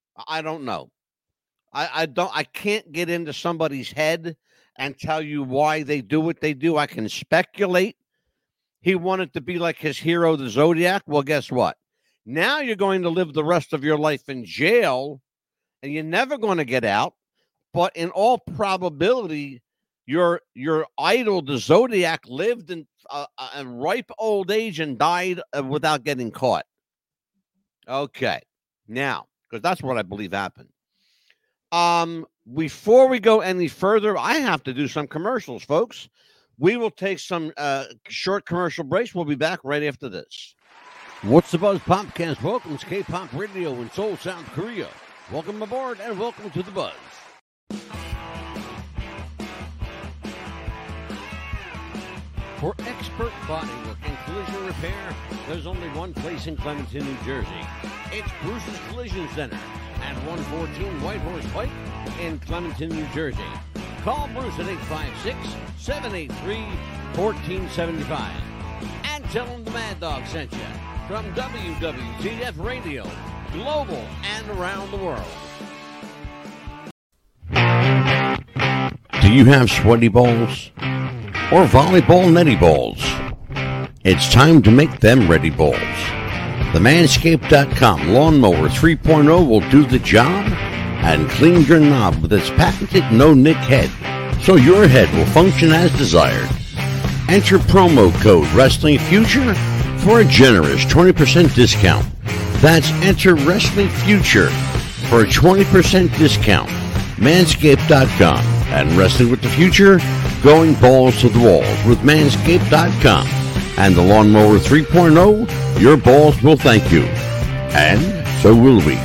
I can't get into somebody's head and tell you why they do what they do. I can speculate. He wanted to be like his hero, the Zodiac. Well, guess what? Now you're going to live the rest of your life in jail, and you're never going to get out but in all probability, your idol, the Zodiac, lived in a ripe old age and died without getting caught. Okay, now, because that's what I believe happened. Before we go any further, I have to do some commercials, folks. We will take some short commercial breaks. We'll be back right after this. What's the Buzz Popcast? Welcome to K-Pop Radio in Seoul, South Korea. Welcome aboard and welcome to the Buzz. For expert body work and collision repair, there's only one place in Clementon, New Jersey. It's Bruce's Collision Center at 114 White Horse Pike in Clementon, New Jersey. Call Bruce at 856-783-1475 and tell him the Mad Dog sent you from WWTF Radio, global and around the world. Do you have sweaty balls or volleyball netty balls? It's time to make them ready balls. The Manscaped.com Lawnmower 3.0 will do the job and clean your knob with its patented no-nick head, so your head will function as desired. Enter promo code Wrestling Future for a generous 20% discount. That's enter Wrestling Future for a 20% discount. Manscaped.com and Wrestling with the Future, going balls to the walls with Manscaped.com and the Lawnmower 3.0. Your balls will thank you, and so will we.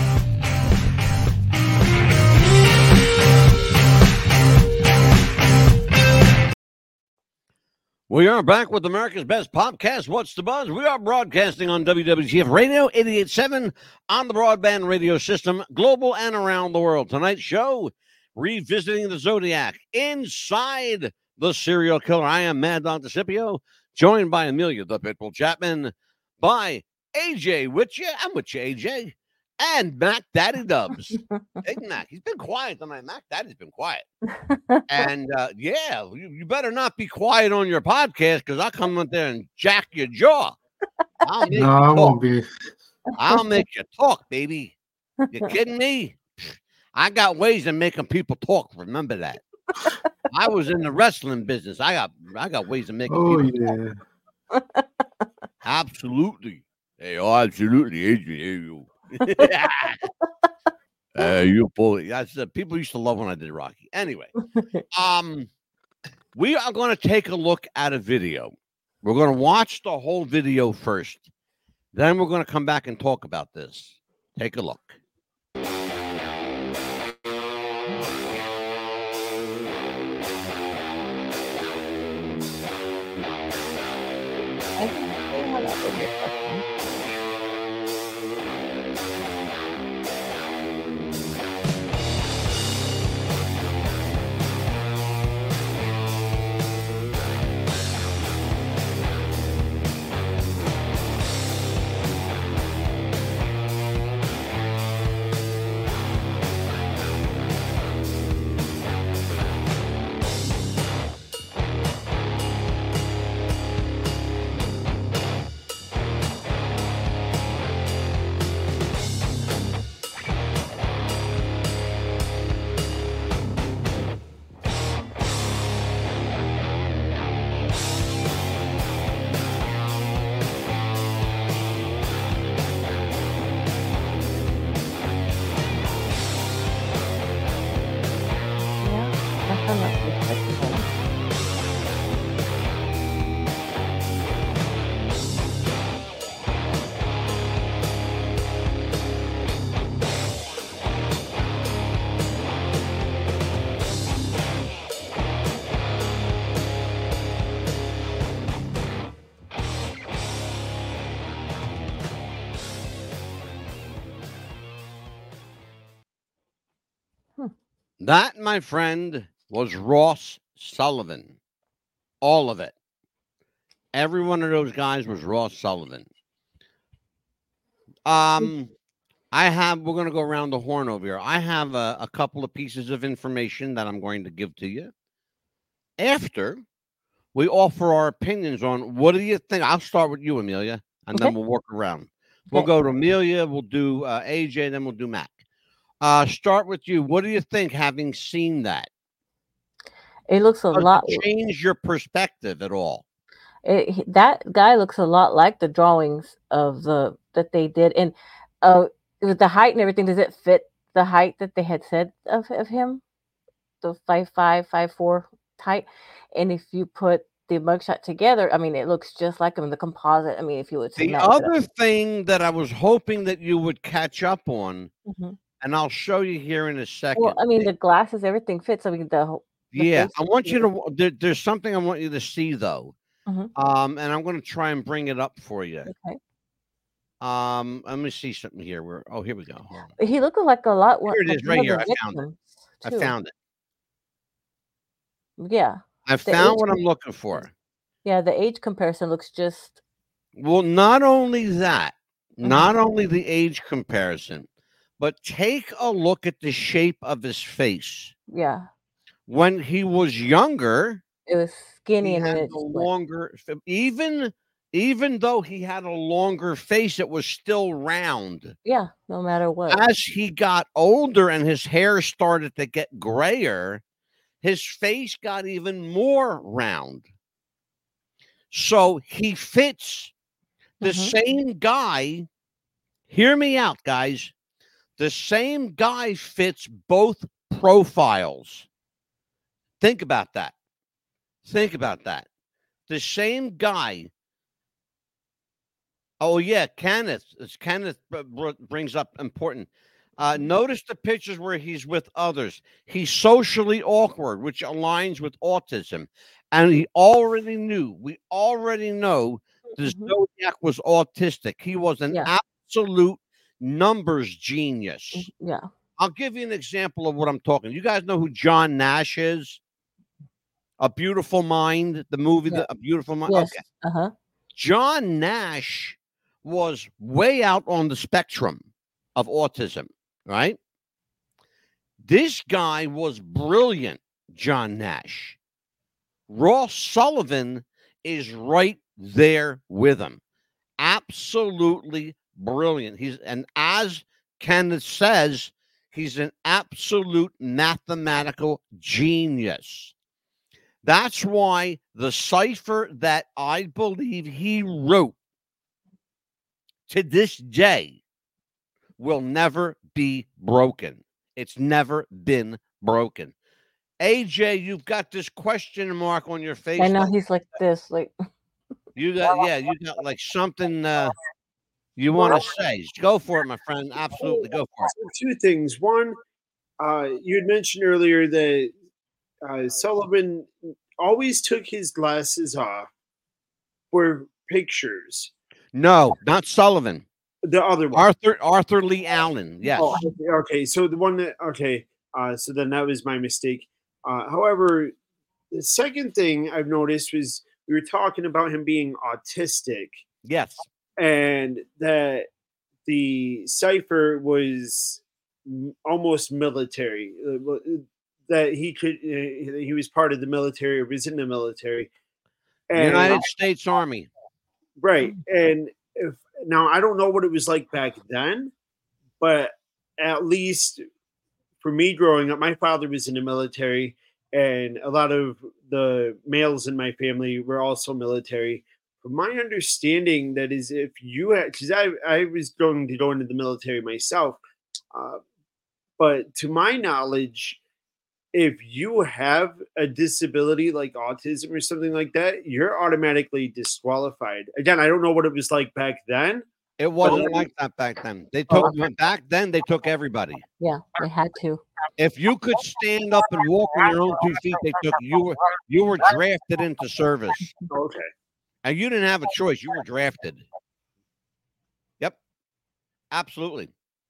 We are back with America's Best Popcast. What's the Buzz? We are broadcasting on WWTF Radio 88.7 on the broadband radio system, global and around the world. Tonight's show, revisiting the Zodiac inside the serial killer. I am Mad Dog DeCipio, joined by Amelia the Pitbull Chapman, by AJ with you. I'm with you, AJ. And Mac Daddy Dubs. Big Mac. He's been quiet tonight. Mac Daddy's been quiet. And yeah, you better not be quiet on your podcast because I'll come up there and jack your jaw. I won't be. I'll make you talk, baby. You kidding me? I got ways of making people talk. Remember that. I was in the wrestling business. I got ways of making people talk. Absolutely. Hey, absolutely. You bully. That's people used to love when I did Rocky. Anyway, we are going to take a look at a video. We're going to watch the whole video first. Then we're going to come back and talk about this. Take a look. That, my friend, was Ross Sullivan. All of it. Every one of those guys was Ross Sullivan. We're going to go around the horn over here. I have a couple of pieces of information that I'm going to give to you. After we offer our opinions on what do you think? I'll start with you, Amelia, and then we'll work around. We'll go to Amelia, we'll do AJ, then we'll do Mac. Start with you. What do you think, having seen that? It looks a Does lot. it change your perspective at all? That guy looks a lot like the drawings of that they did, and with the height and everything. Does it fit the height that they had said of him? The 5'5", 5'4" height. And if you put the mugshot together, I mean, it looks just like him. The composite. I mean, if you would The match it up. other thing that I was hoping that you would catch up on, Mhm. and I'll show you here in a second. Well, I mean, the glasses, everything fits. I mean, the Yeah, face I want you to. There's something I want you to see though, Mhm. and I'm going to try and bring it up for you. Okay. Let me see something here. Here we go. Hold on. He looked like a lot. Here it is, right here. I found it. I found it. Yeah. I found what I'm looking for. Yeah, the age comparison looks just. Well, not only that, not only the age comparison, but take a look at the shape of his face. Yeah. When he was younger, it was skinny he and then had it a longer. Even though he had a longer face, it was still round. Yeah, no matter what. As he got older and his hair started to get grayer, his face got even more round. So he fits the same guy. Hear me out, guys. The same guy fits both profiles. Think about that. Think about that. The same guy. Oh, yeah, Kenneth. Kenneth brings up important. Notice the pictures where he's with others. He's socially awkward, which aligns with autism. And we already know the Zodiac was autistic. He was an absolute numbers genius. Yeah. I'll give you an example of what I'm talking. You guys know who John Nash is? A Beautiful Mind, the movie, A Beautiful Mind. Yes. Okay. John Nash was way out on the spectrum of autism, right? This guy was brilliant, John Nash. Ross Sullivan is right there with him. Absolutely brilliant. And as Kenneth says, he's an absolute mathematical genius. That's why the cipher that I believe he wrote to this day will never be broken. It's never been broken. AJ, you've got this question mark on your face. I know he's like this, like you got like something you want to say. Go for it, my friend. Absolutely, go for it. So 2 things. One, you had mentioned earlier that Sullivan always took his glasses off for pictures. No, not Sullivan. The other one. Arthur Lee Allen. Yes. Oh, okay. So the one that so then that was my mistake. However, the second thing I've noticed was we were talking about him being autistic. Yes. And that the cipher was almost military. That he was part of the military or was in the military. And, United States Army. Right. And now I don't know what it was like back then, but at least for me growing up, my father was in the military, and a lot of the males in my family were also military. From my understanding, that is, if you had, because I was going to go into the military myself, but to my knowledge, if you have a disability like autism or something like that, you're automatically disqualified. Again, I don't know what it was like back then. It wasn't like that back then. They took everybody. Yeah, they had to. If you could stand up and walk on your own 2 feet, they took you. You were drafted into service. Okay. And you didn't have a choice. You were drafted. Yep. Absolutely.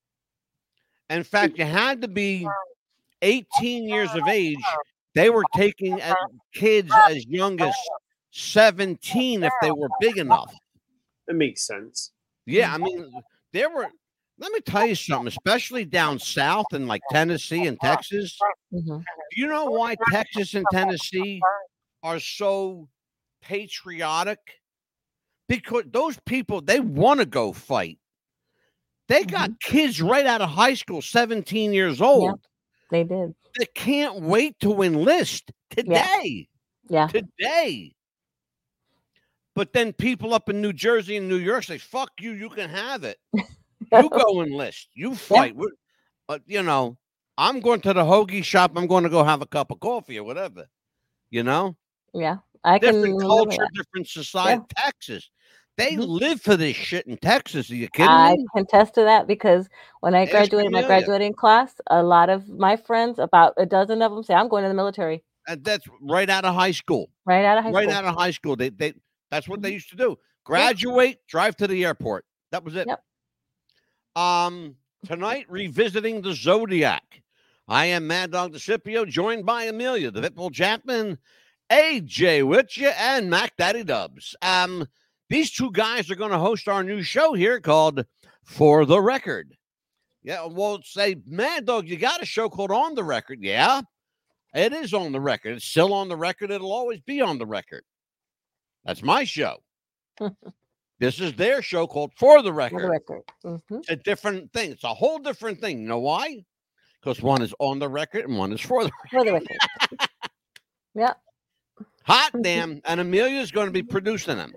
In fact, you had to be 18 years of age. They were taking kids as young as 17 if they were big enough. That makes sense. Yeah, I mean, let me tell you something, especially down south in like Tennessee and Texas. Mm-hmm. Do you know why Texas and Tennessee are so patriotic? Because those people, they want to go fight. They got kids right out of high school, 17 years old. They did. They can't wait to enlist today. Yeah. Today. But then people up in New Jersey and New York say, fuck you, you can have it. You go enlist. You fight. You know, I'm going to the hoagie shop. I'm going to go have a cup of coffee or whatever. You know? Yeah. I can different culture, different society. Yeah. Texas. They live for this shit in Texas. Are you kidding me? I can attest to that because when I graduated my graduating class, a lot of my friends, about a dozen of them, say, I'm going to the military. And that's right out of high school. Right out of high school. Right out of high school. They that's what they used to do. Graduate, drive to the airport. That was it. Yep. Tonight, revisiting the Zodiac. I am Mad Dog DeCipio, joined by Amelia, the Pitbull Chapman, AJ with you, and Mac Daddy Dubs. These two guys are going to host our new show here called For the Record. Yeah, well, say, Mad Dog, you got a show called On the Record. Yeah, it is on the record. It's still on the record. It'll always be on the record. That's my show. This is their show called For the Record. For the record. It's a different thing. It's a whole different thing. You know why? Because one is on the record and one is for the record. For the record. Yeah. Hot damn. And Amelia's going to be producing them.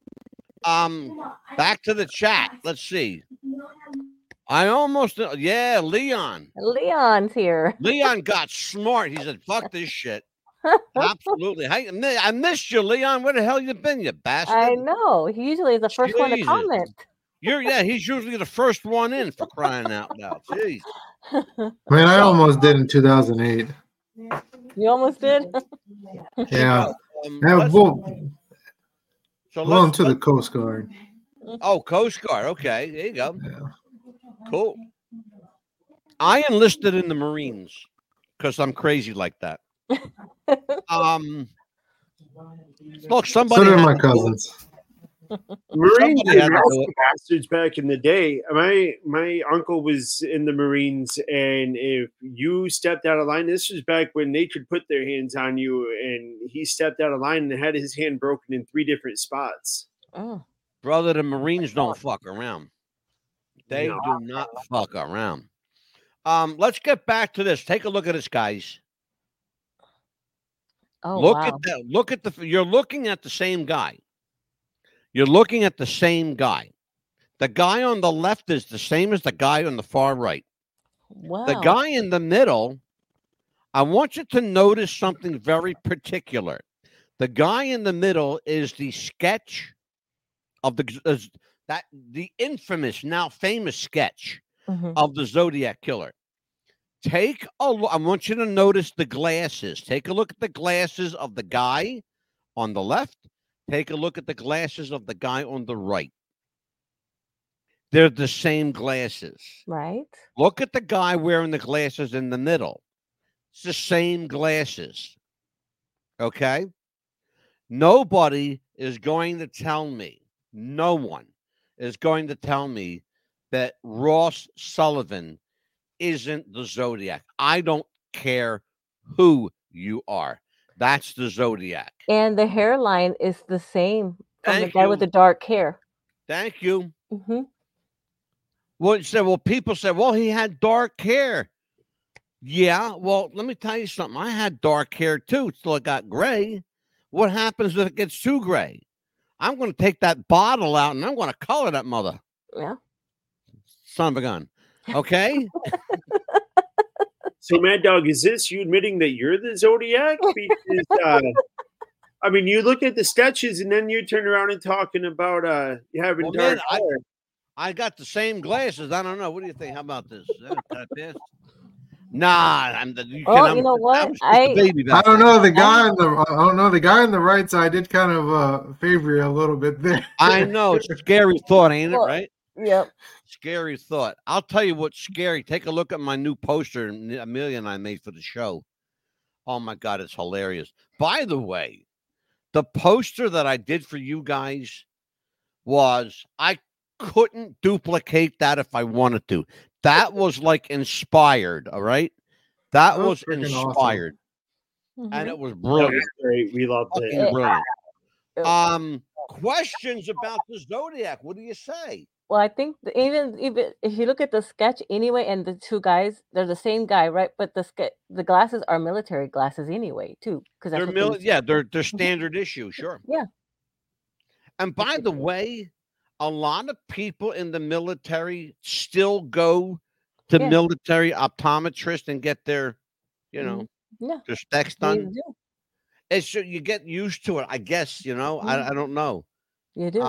Back to the chat. Let's see. I almost, Leon. Leon's here. Leon got smart. He said, fuck this shit. Absolutely. Hey, I missed you, Leon. Where the hell you been, you bastard? I know. He usually is the first one to comment. He's usually the first one in, for crying out loud. Jeez. Man, I almost did in 2008. You almost did? Yeah. So going to the Coast Guard. Oh, Coast Guard. Okay, there you go. Yeah. Cool. I enlisted in the Marines because I'm crazy like that. Look, somebody. So did my cousins. Marines were bastards back in the day. My uncle was in the Marines, and if you stepped out of line, this was back when they could put their hands on you, and he stepped out of line and had his hand broken in 3 different spots. Oh. Brother, the Marines don't fuck around. They do not fuck around. Let's get back to this. Take a look at this, guys. Oh, look at that. Look at you're looking at the same guy. You're looking at the same guy. The guy on the left is the same as the guy on the far right. Wow. The guy in the middle, I want you to notice something very particular. The guy in the middle is the sketch of the infamous, now famous sketch of the Zodiac Killer. Take a look. I want you to notice the glasses. Take a look at the glasses of the guy on the left. Take a look at the glasses of the guy on the right. They're the same glasses. Right. Look at the guy wearing the glasses in the middle. It's the same glasses. Okay? Nobody is going to tell me, no one is going to tell me that Ross Sullivan isn't the Zodiac. I don't care who you are. That's the Zodiac. And the hairline is the same from the guy with the dark hair. Thank you. Well, people said, well, he had dark hair. Yeah, well, let me tell you something. I had dark hair too, till it got gray. What happens if it gets too gray? I'm going to take that bottle out and I'm going to color that mother. Yeah. Son of a gun. Okay? So, Mad Dog, is this you admitting that you're the Zodiac? Because, I mean, you look at the sketches and then you turn around and talking about having dark hair. I got the same glasses. I don't know. What do you think? How about this? Nah, you know what? I don't know the guy on the right side did kind of favor you a little bit there. I know. It's a scary thought, ain't it? Right? Yep. Scary thought. I'll tell you what's scary. Take a look at my new poster Amelia and I made for the show. Oh my God, it's hilarious. By the way, the poster that I did for you guys I couldn't duplicate that if I wanted to. That was like inspired, all right? That was inspired. Awesome. And it was brilliant. Great. We loved it. Brilliant. Questions about the Zodiac. What do you say? Well, I think even if you look at the sketch anyway, and the two guys, they're the same guy, right? But the glasses are military glasses anyway, too, because that's what they used to. Yeah, they're Mhm. standard issue, sure. Yeah. And by the way, a lot of people in the military still go to Yeah. military optometrists and get their, you know, Mhm. Yeah. their specs They done. do. It's you get used to it, I guess. I don't know. You do.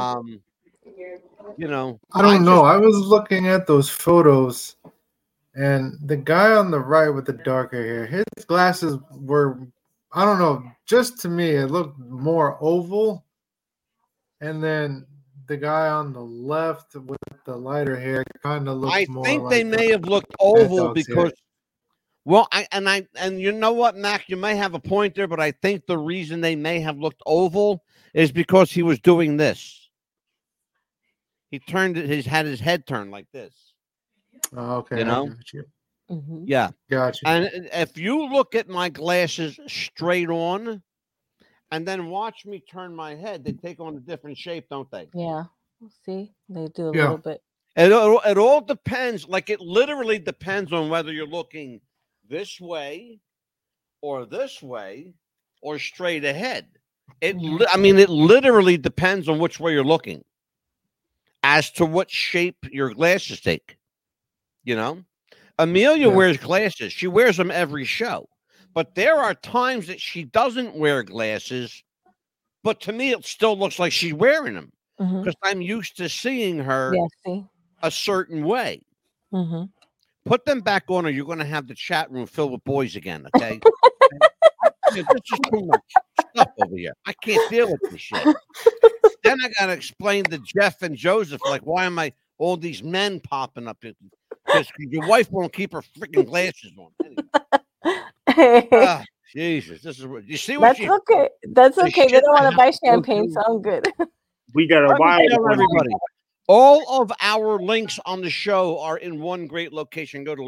I don't know. I was looking at those photos, and the guy on the right with the darker hair, his glasses were, I don't know, just to me, it looked more oval. And then the guy on the left with the lighter hair kind of looked more think like they may have looked oval because, well, and you know what, Mac, you may have a point there, but I think the reason they may have looked oval is because he was doing this. He turned had his head turned like this. Oh, okay. You know? I got you. Mhm. Yeah. Gotcha. And if you look at my glasses straight on and then watch me turn my head, they take on a different shape, don't they? Yeah. See, they do a Yeah. little bit. It all depends. Like, it literally depends on whether you're looking this way or straight ahead. It literally depends on which way you're looking as to what shape your glasses take. You know, Amelia wears glasses. She wears them every show. But there are times that she doesn't wear glasses, but to me, it still looks like she's wearing them because I'm used to seeing her a certain way. Mhm. Put them back on, or you're going to have the chat room filled with boys again, okay? This is too much stuff over here. I can't deal with this shit. Then I got to explain to Jeff and Joseph, like, why am I all these men popping up? Because your wife won't keep her freaking glasses on. Anyway. Jesus, this is you see what That's okay. That's okay. They don't want to buy champagne, so I'm good. We got a wild one. Everybody. All of our links on the show are in one great location. Go to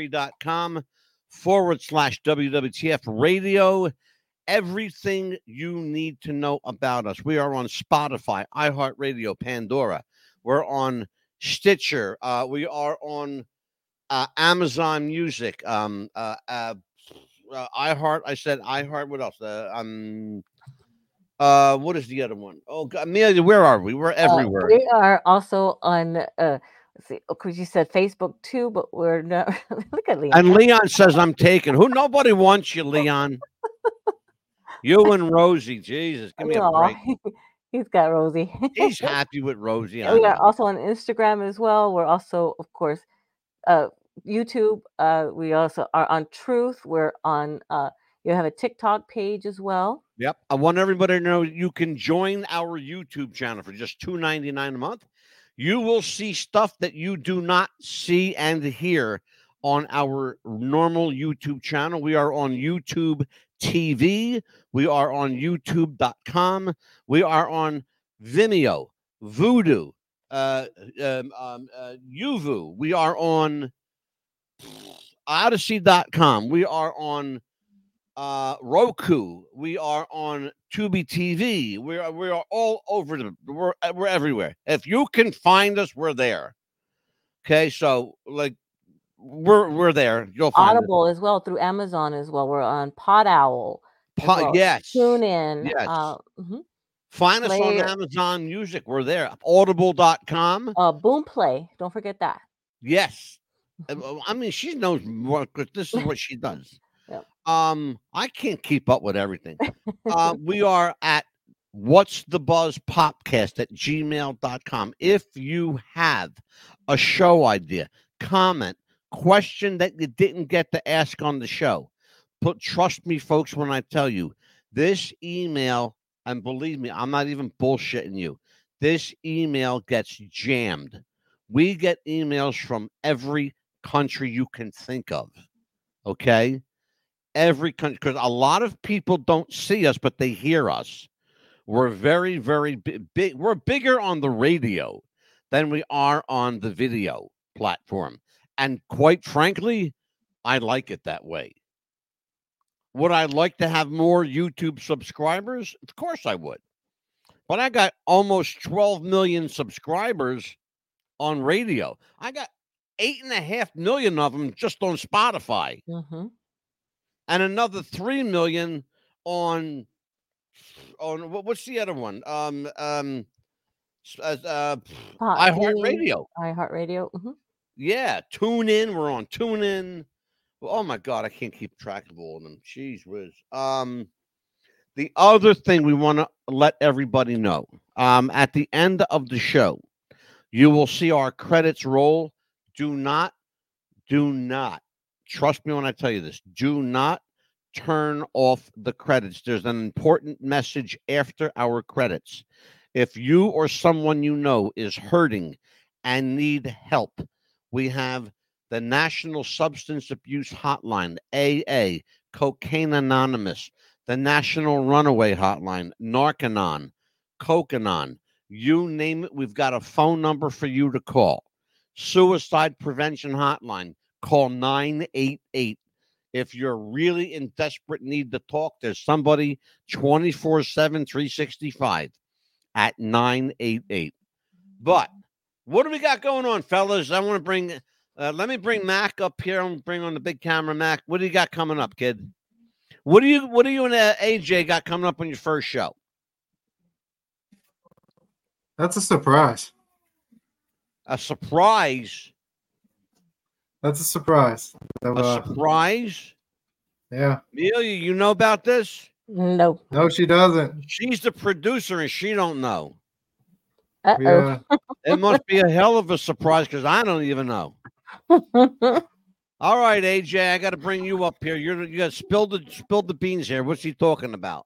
linktree.com/WWTF radio. Everything you need to know about us. We are on Spotify, iHeartRadio, Pandora. We're on Stitcher. We are on Amazon Music. iHeart. I said iHeart. What else? What is the other one? Oh, God, Amelia, where are we? We're everywhere. We are also on. Let's see, because you said Facebook too, but we're not. Look at Leon. And Leon says I'm taken. Nobody wants you, Leon. You and Rosie, Jesus, give me a break. He's got Rosie. He's happy with Rosie. We are also on Instagram as well. We're also, of course, YouTube. We also are on Truth. We're on. You have a TikTok page as well. Yep. I want everybody to know you can join our YouTube channel for just $2.99 a month. You will see stuff that you do not see and hear on our normal YouTube channel. We are on YouTube TV. We are on YouTube.com. We are on Vimeo, Vudu, Yuvu. We are on Odyssey.com. We are on Roku. We are on Tubi TV. We are all over we're everywhere. If you can find us, we're there. Okay, so like we're there. You'll find Audible as well through Amazon as well. We're on Pod Owl. Yes. Tune in. Yes. Find us on Amazon Music. We're there. Audible.com. Boomplay. Don't forget that. Yes. I mean, she knows more because this is what she does. Yep. I can't keep up with everything. We are at What's the Buzz Popcast at gmail.com. If you have a show idea, comment, question that you didn't get to ask on the show, trust me, folks, when I tell you this email, and believe me, I'm not even bullshitting you. This email gets jammed. We get emails from every country you can think of. Okay? Every country, because a lot of people don't see us, but they hear us. We're very, very big. We're bigger on the radio than we are on the video platform. And quite frankly, I like it that way. Would I like to have more YouTube subscribers? Of course I would. But I got almost 12 million subscribers on radio. I got 8.5 million of them just on Spotify, Mm-hmm. and another 3 million on what's the other one? iHeartRadio. iHeartRadio. Mm-hmm. Yeah, tune in. We're on tune in. Well, oh my God, I can't keep track of all of them. Jeez whiz. The other thing we want to let everybody know, at the end of the show, you will see our credits roll. Do not, trust me when I tell you this, do not turn off the credits. There's an important message after our credits. If you or someone you know is hurting and need help, we have the National Substance Abuse Hotline, AA, Cocaine Anonymous, the National Runaway Hotline, Narcanon, Cocanon, you name it, we've got a phone number for you to call. Suicide Prevention Hotline, call 988. If you're really in desperate need to talk, there's somebody 24/7, 365 at 988. But what do we got going on, fellas? I want to bring, let me bring Mac up here. I'm going to bring on the big camera, Mac. What do you got coming up, kid? What do you and AJ got coming up on your first show? That's a surprise. A surprise? That's a surprise. A surprise? Yeah. Amelia, you know about this? No. No, she doesn't. She's the producer and she don't know. Uh-oh. Yeah. It must be a hell of a surprise because I don't even know. All right, AJ, I got to bring you up here. You got to spill the beans here. What's he talking about?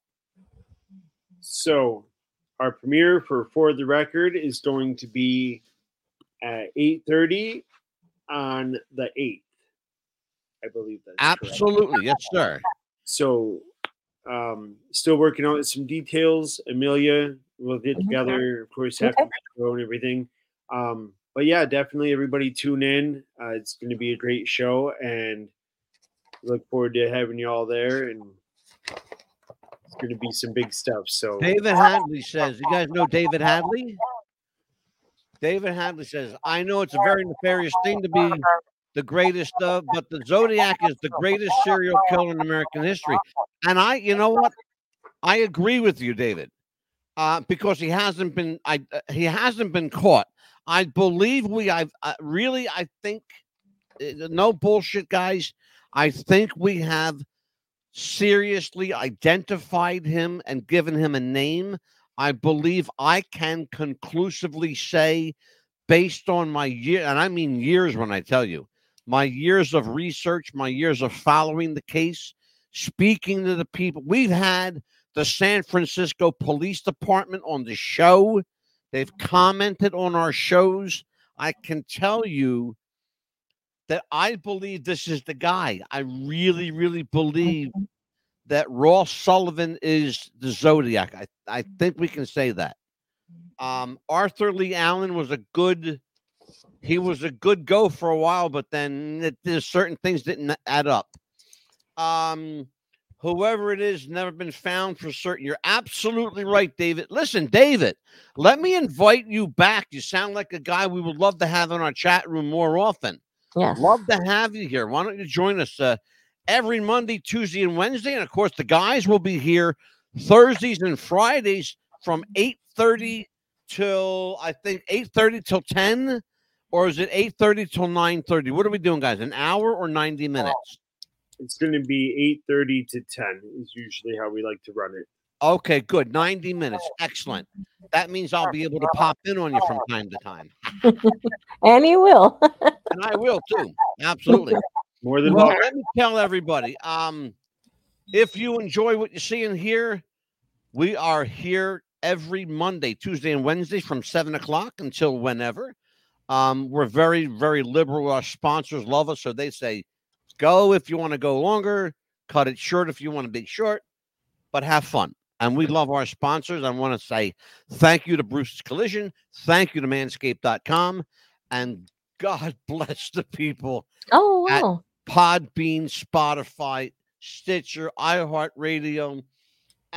So, our premiere for the Record is going to be at 8:30 on the 8th. I believe that's absolutely correct. Yes, sir. So, still working out some details. Amelia will get together, of course, after the show and everything. But yeah, definitely everybody tune in. It's going to be a great show, and look forward to having you all there. And it's going to be some big stuff. So David Hadley says, you guys know David Hadley? David Hadley says, I know it's a very nefarious thing to be the greatest of, but the Zodiac is the greatest serial killer in American history. And you know what? I agree with you, David, because he hasn't been caught. I believe I think, no bullshit, guys. I think we have seriously identified him and given him a name. I believe I can conclusively say, based on my and I mean years when I tell you, my years of research, my years of following the case, speaking to the people. We've had the San Francisco Police Department on the show. They've commented on our shows. I can tell you that I believe this is the guy. I really, really believe that Ross Sullivan is the Zodiac. I think we can say that. Arthur Lee Allen was a good go for a while, but then there's certain things didn't add up. Whoever it is, never been found for certain. You're absolutely right, David. Listen, David, let me invite you back. You sound like a guy we would love to have in our chat room more often. Yes. Love to have you here. Why don't you join us every Monday, Tuesday, and Wednesday? And, of course, the guys will be here Thursdays and Fridays from 8:30 till, I think, 8:30 till 10, or is it 8:30 till 9:30? What are we doing, guys, an hour or 90 minutes? It's going to be 8:30 to 10 is usually how we like to run it. Okay, good. 90 minutes. Excellent. That means I'll be able to pop in on you from time to time. And he will. And I will, too. Absolutely. More than well, welcome. let me tell everybody, if you enjoy what you see and hear, we are here every Monday, Tuesday, and Wednesday from 7 o'clock until whenever. We're very, very liberal. Our sponsors love us, so they say, go if you want to go longer, cut it short if you want to be short, but have fun. And we love our sponsors. I want to say thank you to Bruce's Collision. Thank you to Manscaped.com. And God bless the people at Podbean, Spotify, Stitcher, iHeartRadio,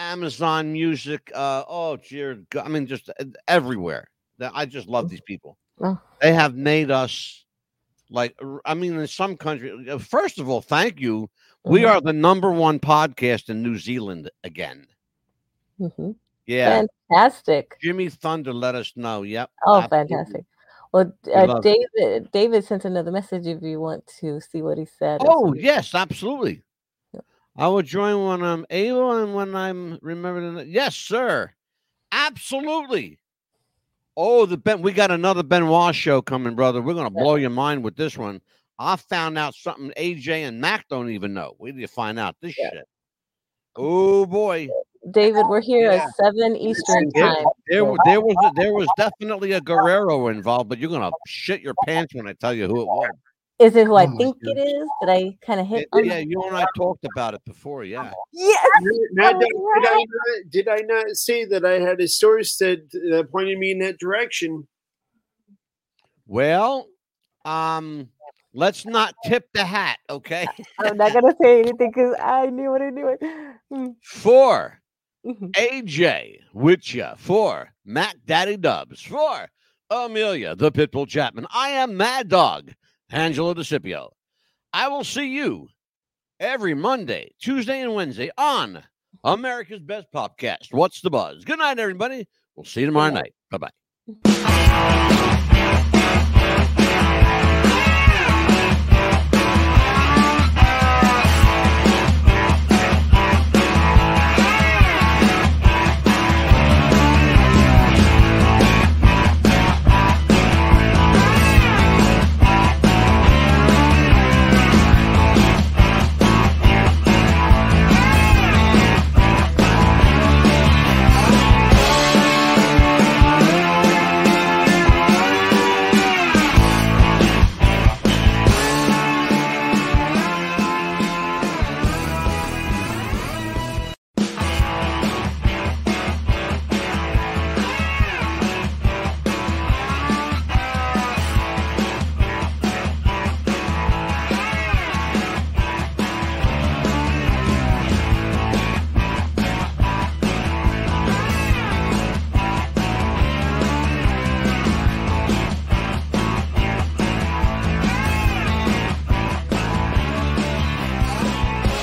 Amazon Music. Oh, dear God. I mean, just everywhere. I just love these people. Oh. They have made us I mean, in some countries, first of all, thank you. We are the #1 podcast in New Zealand again. Mm-hmm. Yeah. Fantastic. Jimmy Thunder let us know. Yep. Oh, absolutely. fantastic. Well, David sent another message if you want to see what he said. Oh, yes, absolutely. Yep. I will join when I'm able and when I'm remembered. Yes, sir. Absolutely. Oh, we got another Benoit show coming, brother. We're going to blow your mind with this one. I found out something AJ and Mac don't even know. We need to find out this shit. Oh, boy. David, we're here at 7 Eastern time. There was definitely a Guerrero involved, but you're gonna shit your pants when I tell you who it was. Is it who I think it is? Did I kind of hit? Yeah, you and I talked about it before. Yeah. Yes. Did I not say that I had a source that pointed me in that direction? Well, let's not tip the hat, okay? I'm not gonna say anything because I knew what I knew. For AJ with ya, for Mac Daddy Dubs, for Amelia the Pitbull Chapman. I am Mad Dog Angelo DeCipio. I will see you every Monday, Tuesday, and Wednesday on America's Best Popcast. What's the buzz? Good night, everybody. We'll see you tomorrow night. Bye-bye.